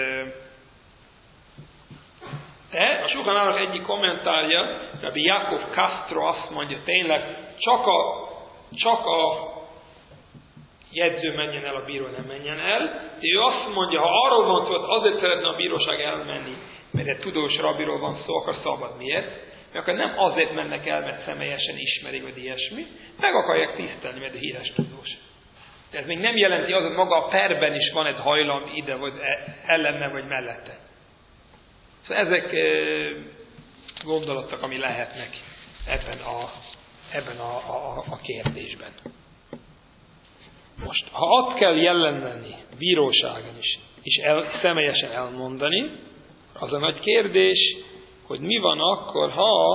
de a Shulchan Aruch egyik kommentárja, Rabbi Yaakov Castro azt mondja, tényleg csak a, csak a jegyző menjen el, a bíró nem menjen el. De ő azt mondja, ha arról van szó, hogy azért szeretne a bíróság elmenni, mert egy tudós rabbiról van szó, akkor szabad. Miért? Mert akkor nem azért mennek el, mert személyesen ismerik, vagy ilyesmi, meg akarják tisztelni, mert a híres tudós. De ez még nem jelenti az, hogy maga a perben is van egy hajlam ide, vagy ellenne, vagy mellette. Szóval ezek gondolatok, ami lehetnek ebben a, ebben a, a, a kérdésben. Most, ha azt kell jelenni bíróságon is, és el, személyesen elmondani, az a nagy kérdés, hogy mi van akkor, ha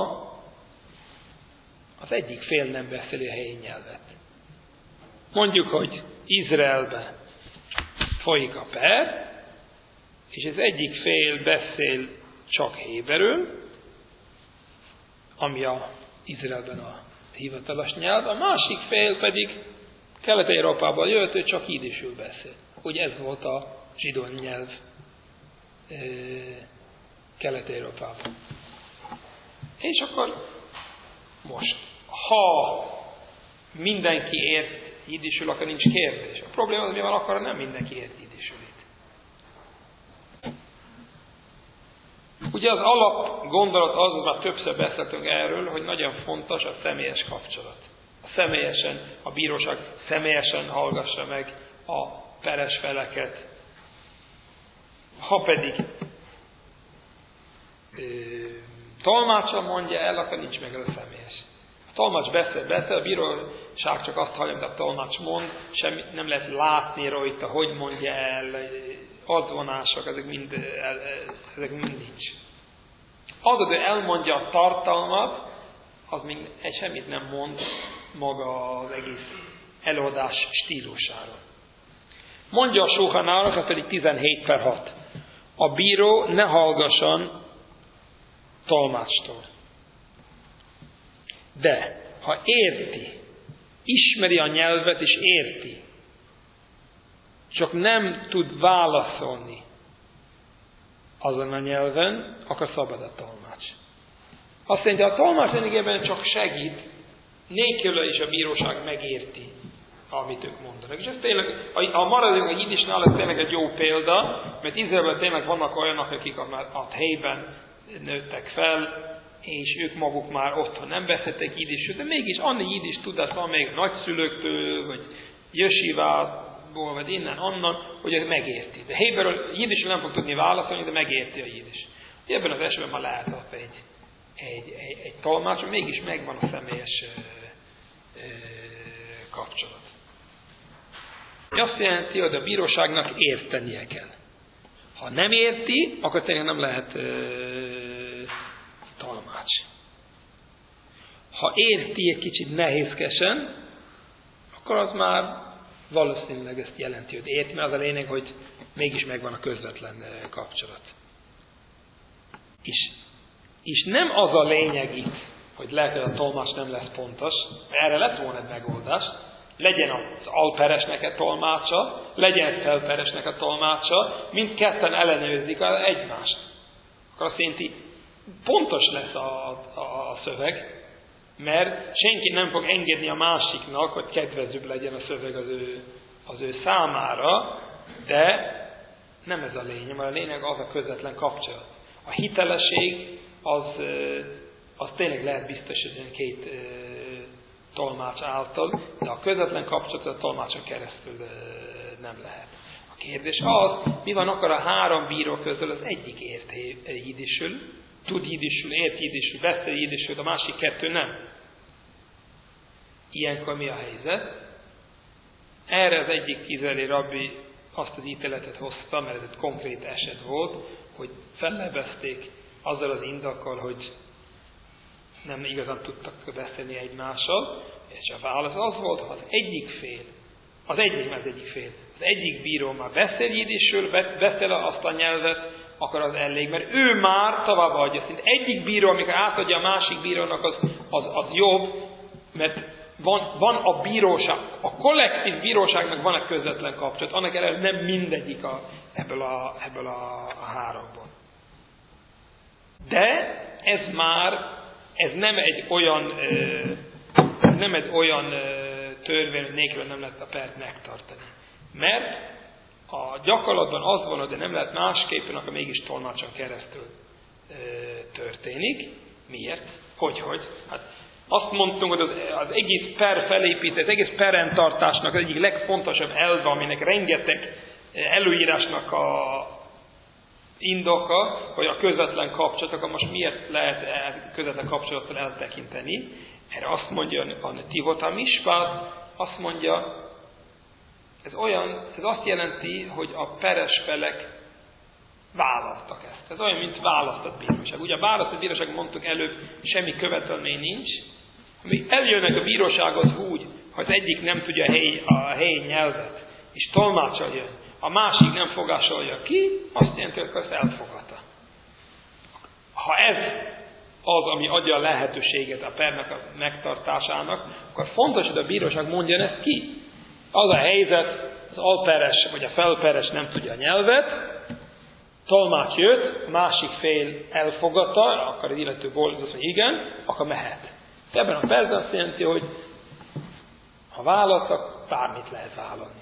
az egyik fél nem beszéli a helyi nyelvet. Mondjuk, hogy Izraelben folyik a per, és az egyik fél beszél csak héberül, ami a Izraelben a hivatalos nyelv, a másik fél pedig Kelet-Európából jött, ő csak jiddisül beszél. Ugye ez volt a zsidó nyelv e, Kelet-Európában. És akkor most, ha mindenki ért jiddisül, akkor nincs kérdés. A probléma az, mi van, akkor nem mindenki ért jiddisül itt. Ugye az alap gondolat az, már többször beszéltünk erről, hogy nagyon fontos a személyes kapcsolat. A személyesen, a bíróság személyesen hallgassa meg a peres feleket. Ha pedig ö, tolmácsa mondja el, akkor nincs meg ez a személyes. A tolmács beszél, beszél, a bíróság csak azt hallja, amit a tolmács mond, semmit nem lehet látni rajta, hogy mondja el, azzvonások, ezek mind, ezek mind nincs. Az, hogy elmondja a tartalmat, az még semmit nem mond maga az egész előadás stílusáról. Mondja a Shulchan Aruch, az pedig tizenhét per hat. A bíró ne hallgasson tolmácstól. De, ha érti, ismeri a nyelvet és érti, csak nem tud válaszolni azon a nyelven, akkor szabad a tolmács. Azt mondja, a tolmács lényegében csak segít, nélkül is a bíróság megérti, amit ők mondanak. És ez tényleg, ha maradjunk a jiddisnál, ez tényleg egy jó példa, mert Izraelben tényleg vannak olyanok, akik a, a helyben nőttek fel, és ők maguk már otthon nem beszéltek jiddisül, de mégis annyi jiddis tudás van még nagyszülőktől, vagy jesívából, vagy innen, onnan, hogy ez megérti. De helyben jiddisül nem fog tudni válaszolni, de megérti a jiddis. Ebben az esetben már lehet az egy, egy, egy, egy tolmács, hogy mégis megvan a személyes ö, ö, kapcsolat. Azt jelenti, hogy a bíróságnak értenie kell. Ha nem érti, akkor tényleg nem lehet ö, tolmács. Ha érti egy kicsit nehézkesen, akkor az már valószínűleg ezt jelenti, hogy érti, mert az a lényeg, hogy mégis megvan a közvetlen kapcsolat. És, és nem az a lényeg itt, hogy lehet, hogy a tolmács nem lesz pontos, mert erre lett volna egy megoldás, legyen az alperesnek a tolmácsa, legyen felperesnek a tolmácsa, mindketten ellenőrzik egymást. Akkor azt jelenti, pontos lesz a, a, a szöveg, mert senki nem fog engedni a másiknak, hogy kedvezőbb legyen a szöveg az ő, az ő számára, de nem ez a lényeg, mert a lényeg az a közvetlen kapcsolat. A hitelesség az, az tényleg lehet biztosítani két tolmács által, de a közvetlen kapcsolat a tolmácson keresztül nem lehet. A kérdés az, mi van akkor a három bíró közül, az egyik ért jiddisül, tud jiddisül, ért jiddisül, beszél jiddisül, a másik kettő nem. Ilyenkor mi a helyzet? Erre az egyik izraeli rabbi azt az ítéletet hozta, mert ez egy konkrét eset volt, hogy fellebezték azzal az indokkal, hogy nem igazán tudtak beszélni egymással, és a válasz az volt, ha az egyik fél, az egyik, az egyik fél, az egyik bíró már beszél jiddisül, beszél azt a nyelvet, akkor az elég, mert ő már tovább adja. Szint egyik bíró, amikor átadja a másik bírónak, az, az, az jobb, mert van, van a bíróság, a kollektív bíróságnak van egy közvetlen kapcsolat, annak ellenére nem mindegyik a, ebből, a, ebből a, a háromból. De ez már, ez nem egy olyan, ez nem egy olyan törvény, hogy nélkül nem lehet a pert megtartani. Mert a gyakorlatban az van, hogy nem lehet másképpen, akkor mégis tolmácson keresztül történik. Miért? Hogyhogy? Hát azt mondtunk, hogy az, az egész per felépítés, az egész perrendtartásnak az egyik legfontosabb elve, aminek rengeteg előírásnak a indoka, hogy a közvetlen kapcsolatok, akkor most miért lehet közvetlen kapcsolattal eltekinteni? Erre azt mondja a Tivota Mispát, azt mondja, ez olyan, ez azt jelenti, hogy a peres felek választak ezt. Ez olyan, mint választott bíróság. Ugye a választott bíróság, mondtuk előbb, semmi követelmény nincs. Amíg eljönnek a bírósághoz úgy, hogy az egyik nem tudja a helyi, a helyi nyelvet, és tolmácsal jön, a másik nem fogásolja ki, azt jelenti, hogy ezt elfogadta. Ha ez az, ami adja a lehetőséget a pernek a megtartásának, akkor fontos, hogy a bíróság mondja ezt ki. Az a helyzet, az alperes vagy a felperes nem tudja a nyelvet, tolmács jött, másik fél elfogadta, akkor az illető volt, azt mondja, igen, akkor mehet. De ebben a percben azt jelenti, hogy ha választak, bármit lehet vállalni.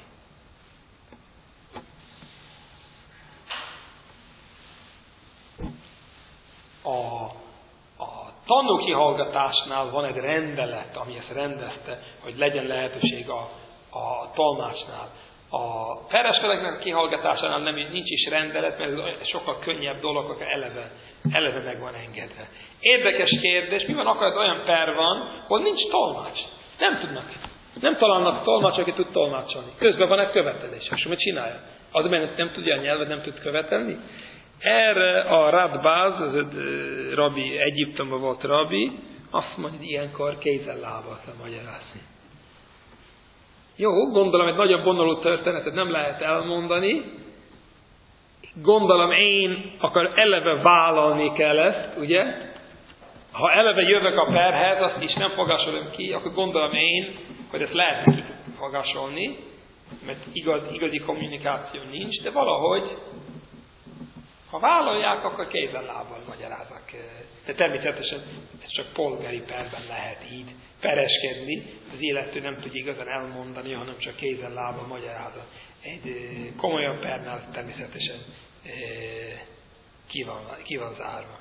A, a tanúkihallgatásnál van egy rendelet, ami ezt rendezte, hogy legyen lehetőség a, a tolmácsnál. A peresfeleknek a kihallgatásánál nem, nincs is rendelet, mert ez sokkal könnyebb dolog, akkor eleve, eleve meg van engedve. Érdekes kérdés, mi van akkor, hogy olyan per van, hol nincs tolmács. Nem tudnak. Nem találnak tolmács, aki tud tolmácsolni. Közben van egy követelés. És mit csinálja? Az, mert nem tudja a nyelvet, nem tud követelni. Erre a Radbáz, az rabbi, Egyiptomban volt rabbi, azt mondja, hogy ilyenkor kézzel-lábbal kell magyarázni. Jó, gondolom, egy nagyobb bonyolult történetet nem lehet elmondani. Gondolom én, akkor eleve vállalni kell ezt, ugye? Ha eleve jövök a perhez, azt is nem fogásolom ki, akkor gondolom én, hogy ezt lehet kifogásolni, mert igaz, igazi kommunikáció nincs, de valahogy, ha vállalják, akkor kézzel-lábbal magyaráznak. De természetesen ez csak polgári perben lehet így pereskedni, az illető nem tudja igazán elmondani, hanem csak kézzel-lábbal magyarázza. Egy komolyabb pernál természetesen ki van, ki van zárva.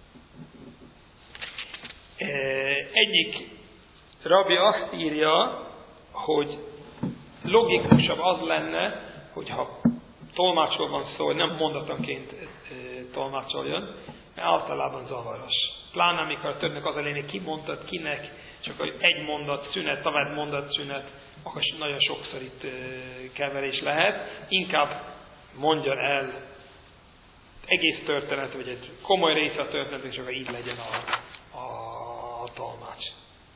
Egyik rabbi azt írja, hogy logikusabb az lenne, hogyha tolmácsról van szó, hogy nem mondatonként tolmácsoljon, mert általában zavaros. Pláne amikor törnek az elején, ki mondtad kinek, csak egy mondat szünet, tovább mondat szünet, akkor nagyon sokszor itt keverés lehet. Inkább mondja el egész történet, vagy egy komoly része a történet, és akkor így legyen a, a, a tolmács.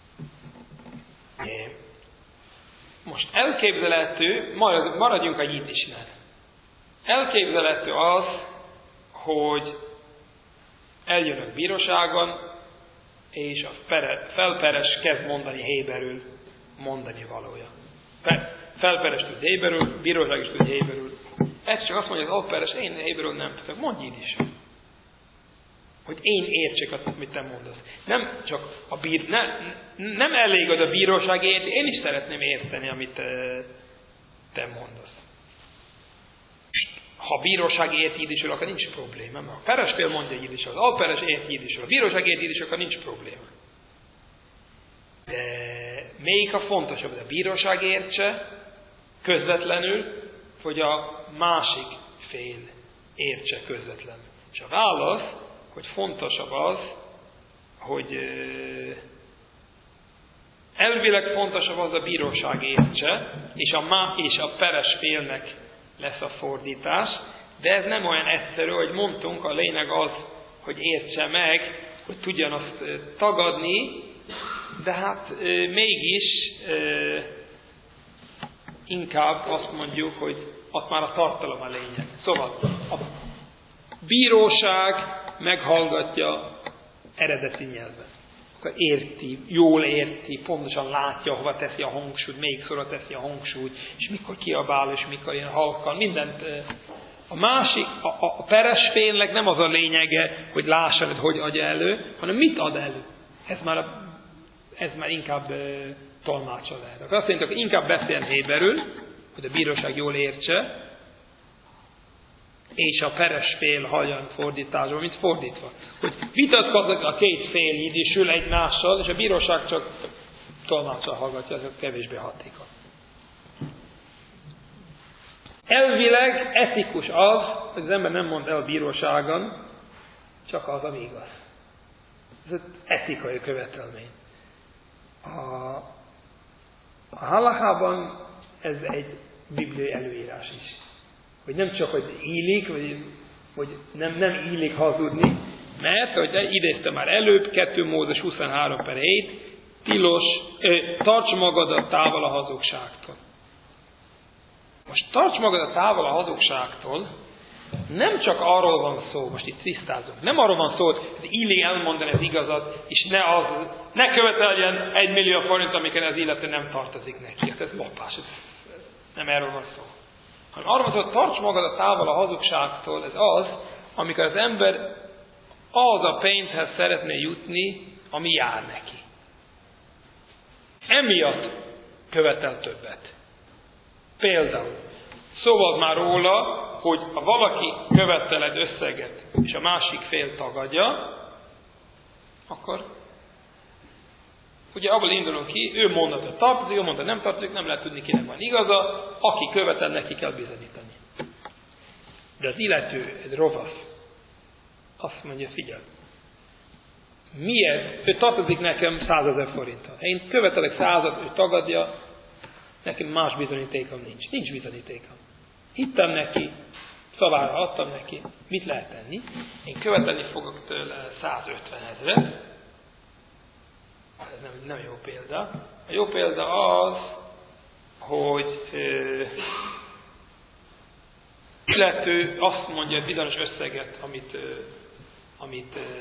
Most elképzelhető, maradjunk a jiddisnél. Elképzelhető az, hogy eljönnek bíróságon, és a felperes kezd mondani héberül mondani valója. Felperes tud héberül, bíróság is tud héberül. Ez csak azt mondja, az alperes, én héberül nem tudok, mondj jiddis. Hogy én értsek azt, mit te mondasz. Nem csak a bír, ne, nem elég, hogy a bíróság érti, én is szeretném érteni, amit te mondasz. Ha a bíróság ért jiddisül, akkor nincs probléma. Mert a peres fél mondja jiddisül, az alperes ért jiddisül, a bíróság ért jiddisül, akkor nincs probléma. De melyik a fontosabb, hogy a bíróság értse közvetlenül, vagy a másik fél értse közvetlenül. És a válasz, hogy fontosabb az, hogy elvileg fontosabb az a bíróság értse, és a, má, és a peres félnek lesz a fordítás, de ez nem olyan egyszerű, hogy mondtunk, a lényeg az, hogy értse meg, hogy tudjan azt tagadni, de hát e, mégis e, inkább azt mondjuk, hogy ott már a tartalom a lényeg. Szóval a bíróság meghallgatja eredeti nyelven. akkor érti, jól érti, pontosan látja, hova teszi a hangsúlyt, melyik sorra teszi a hangsúlyt, és mikor kiabál, és mikor ilyen halkan, mindent. A másik, a, a, a peres félnek nem az a lényege, hogy lássa, hogy hogy adja elő, hanem mit ad elő. Ez már, a, ez már inkább e, tolmácsol erre. Akkor azt mondjuk, hogy inkább beszéljen héberül, hogy a bíróság jól értse, és a peres fél halljon fordításban, mint fordítva. Hogy vitatkoznak a két fél jiddisül egymással, és a bíróság csak tolmácsal hallgatja, ez kevésbé hatékony. Elvileg etikus az, hogy az ember nem mond el a bíróságon, csak az, ami igaz. Ez egy etikai követelmény. A, a halachában ez egy bibliai előírás is. Hogy nem csak, hogy illik, vagy, vagy nem, nem illik hazudni, mert, ahogy idéztem már előbb, kettő Mózes huszonhárom per hét, tilos, ö, tarts magadat távol a hazugságtól. Most tarts magadat távol a hazugságtól, nem csak arról van szó, most itt tisztázunk, nem arról van szó, hogy illik elmondani az igazat, és ne, az, ne követeljen egy millió forint, amikor az illető nem tartozik neki. Hát ez lopás, ez, nem erről van szó. Hanem arról van szó, hogy tarts magadat távol a hazugságtól, ez az, amikor az ember az a pénzhez szeretné jutni, ami jár neki. Emiatt követel többet. Például, szóval már róla, hogy ha valaki követel egy összeget, és a másik fél tagadja, akkor ugye abból indulunk ki, ő mondata tartozik, ő mondata nem tartozik, nem lehet tudni, kinek van igaza, aki követel, neki kell bizonyítani. De az illető, egy rovasz, azt mondja, figyelj, miért? Ő tartozik nekem százezer forinttal. Én követelek százat, ő tagadja, nekem más bizonyítékom nincs. Nincs bizonyítékom. Hittem neki, szavára adtam neki, mit lehet tenni? Én követelni fogok tőle százötven ezret. Ez nem, nem jó példa. A jó példa az, hogy ö, illető azt mondja egy bizonyos összeget, amit, ö, amit ö,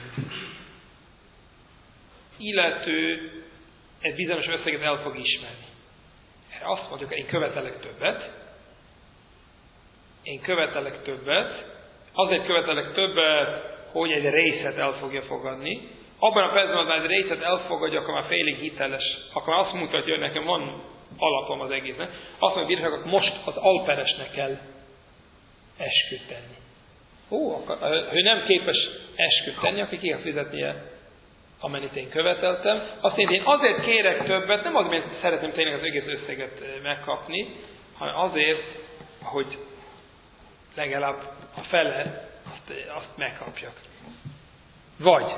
illető egy bizonyos összeget el fog ismerni. Erre azt mondjuk, hogy én követelek többet, én követelek többet, azért követelek többet, hogy egy részet el fogja fogadni. Abban a percben, hogy egy részet elfogadja, akkor már félig hiteles, akkor már azt mutatja, hogy nekem van alapom az egésznek. Azt mondja, hogy bíróság, most az alperesnek kell esküt tenni. Ó, akkor, ő nem képes esküt tenni, aki ki kell fizetnie, amennyit én követeltem. Azt én azért kérek többet, nem azért, mert szeretném tényleg az egész összeget megkapni, hanem azért, hogy legalább a fele azt, azt megkapjak. Vagy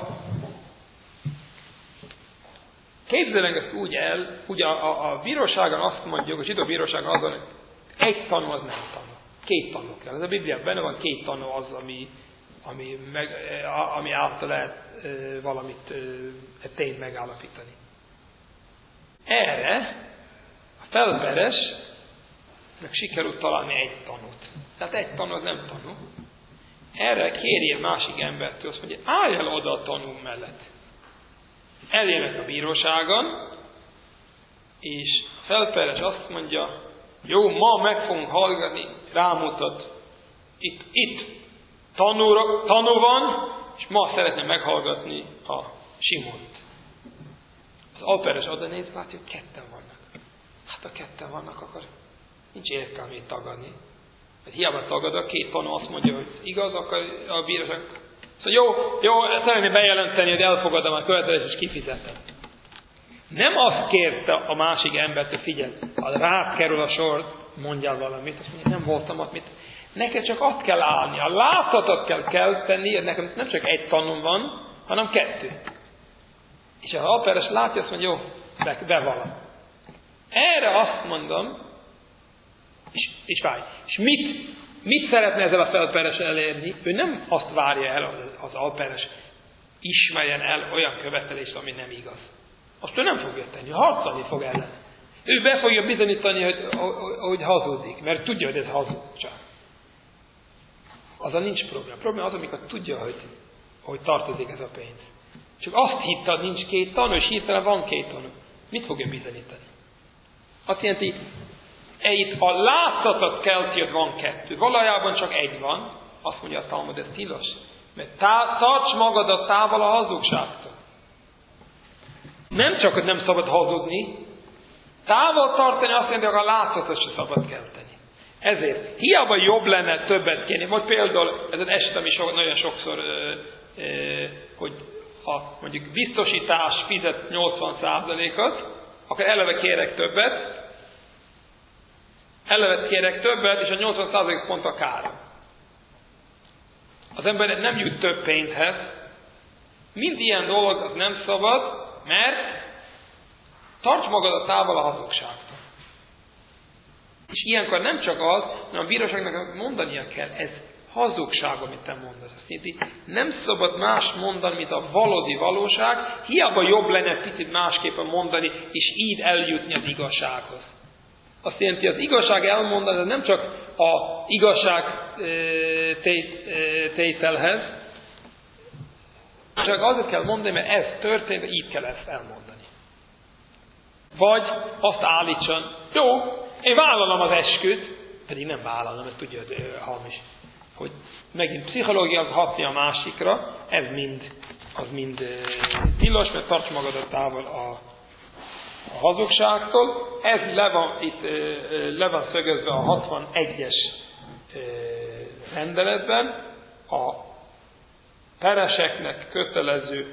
képzeljünk ezt úgy el, ugye a, a, a bíróságon azt mondjuk, a zsidó bíróságon azon, egy tanú az nem tanú. Két tanú kell. Ez a Bibliában benne van, két tanú az, ami, ami, meg, ami által lehet e, valamit, e, egy tényt megállapítani. Erre a felperesnek sikerült találni egy tanút. Tehát egy tanú az nem tanú. Erre kérje másik embertől, azt mondja, állj el oda a tanú mellett. Eljönnek a bíróságon, és a felperes azt mondja, jó, ma meg fogunk hallgatni, rámutat, itt, itt tanú, tanú van, és ma szeretném meghallgatni a Simont. Az alperes oda néz, látja, hogy ketten vannak. Hát a ketten vannak, akkor nincs értelmét tagadni. Mert hiába tagadok, két tanú azt mondja, hogy igaz, akkor a bíróság szóval jó, jó, szeretném bejelenteni, hogy elfogadom a követelést, és kifizetem. Nem azt kérte a másik embert, hogy figyelj, ha rád kerül a sor, mondjál valamit, azt mondja, nem voltam ott, mit. Neked csak azt kell állni, a látszatot kell, kell tenni, nekem nem csak egy tanúm van, hanem kettő. És az alperes látja, azt mondja, jó, bevallom. Erre azt mondom, és, és várj, és mit, mit szeretne ezzel a felperes elérni? Ő nem azt várja el, hogy az alperes ismerjen el olyan követelést, ami nem igaz. Azt ő nem fogja tenni, harcolni fog ellen. Ő be fogja bizonyítani, hogy, hogy hazudik, mert tudja, hogy ez hazugság. Azzal nincs probléma. A probléma az, amikor tudja, hogy, hogy tartozik ez a pénz. Csak azt hitte, hogy nincs két tanú, és hirtelen van két tanú. Mit fogja bizonyítani? Azt jelenti, itt a látszatot kelti, hogy van kettő. Valójában csak egy van. Azt mondja a Talmud, ez tilos. Mert tá- tarts magadat távol a hazugságtól. Nem csak, hogy nem szabad hazudni, távol tartani azt jelenti, hogy a látszatot se szabad kelteni. Ezért hiába jobb lenne többet kérni. Vagy például, ez az eset, ami so, nagyon sokszor, ö, ö, hogy ha mondjuk biztosítás fizet nyolcvan százalékot, akkor eleve kérek többet, eleve kérek többet, és a nyolcvan százalék pont a károm. Az ember nem jut több pénzhez. Mind ilyen dolog az nem szabad, mert tarts magadat távol a hazugságtól. És ilyenkor nem csak az, hanem a bíróságnak mondania kell, ez hazugság, amit te mondasz. Azt jelenti, nem szabad más mondani, mint a valódi valóság, hiába jobb lenne picit másképpen mondani, és így eljutni az igazsághoz. Azt jelenti, az igazság elmondani, ez nem csak a igazság tételhez, csak azért kell mondani, mert ez történt, így kell ezt elmondani. Vagy azt állítson, jó, én vállalom az esküt, pedig nem vállalom, ezt tudja, hogy hamis. Hogy megint pszichológia hatni a másikra, ez mind, az mind tilos, mert tarts magadat távol a, a hazugságtól. Ez le van, itt le van szögezve a hatvanegyes rendeletben, a pereseknek kötelező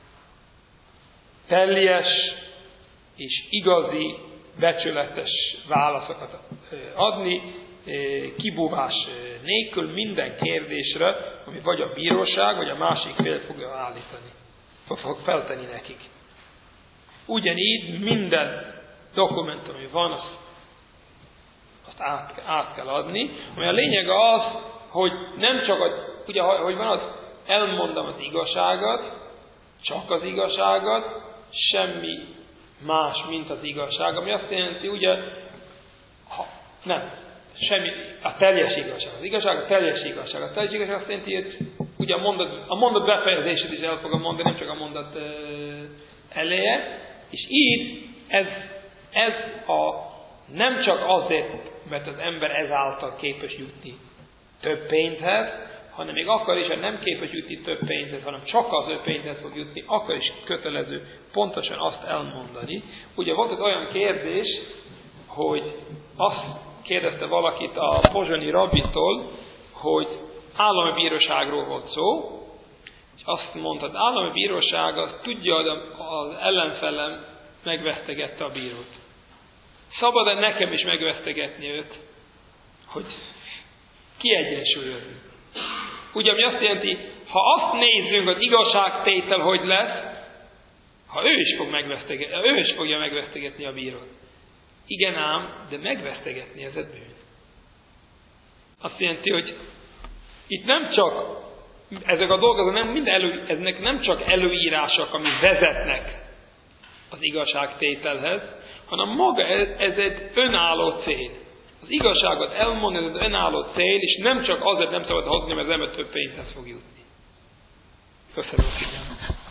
teljes és igazi, becsületes válaszokat adni, kibúvás nélkül minden kérdésre, ami vagy a bíróság, vagy a másik fél fogja állítani, fog feltenni nekik. Ugyanígy minden dokumentum, ami van, azt, azt át, át kell adni, ami a lényeg az, hogy nem csak, a, ugye, hogy van az, elmondom az igazságot, csak az igazságot, semmi más, mint az igazság, ami azt jelenti, ugye, ha, nem, semmi, a teljes igazság. Az igazság a teljes igazság. A teljes igazság azt jelenti, hogy ugye a mondat, a mondat befejezését is el fogom mondani, nem csak a mondat uh, eleje, és így ez, ez a, nem csak azért, mert az ember ezáltal képes jutni több pénzhez, hanem még akkor is, ha nem képes jutni több pénzhez, hanem csak az ő pénzhez fog jutni, akkor is kötelező pontosan azt elmondani. Ugye volt egy olyan kérdés, hogy azt kérdezte valakit a pozsonyi rabbitól, hogy állami bíróságról volt szó, és azt mondta, hogy állami bíróság az tudja, hogy az ellenfelem megvesztegette a bírót. Szabad-e nekem is megvesztegetni őt, hogy kiegyensúlyozni? Ugye, ami azt jelenti, ha azt nézzünk, az igazságtétel hogy lesz, ha ő is, fog megvesztegetni, ő is fogja megvesztegetni a bírót. Igen ám, de megvesztegetni ez egy bűn. Azt jelenti, hogy itt nem csak ezek a dolgok, nem mind elő, eznek nem csak előírások, ami vezetnek az igazságtételhez, hanem maga ez, ez egy önálló cél. Az igazságot elmondani, ez egy önálló cél, és nem csak azért nem szabad hozni, mert az ember több pénzhez fog jutni. Köszönöm szépen.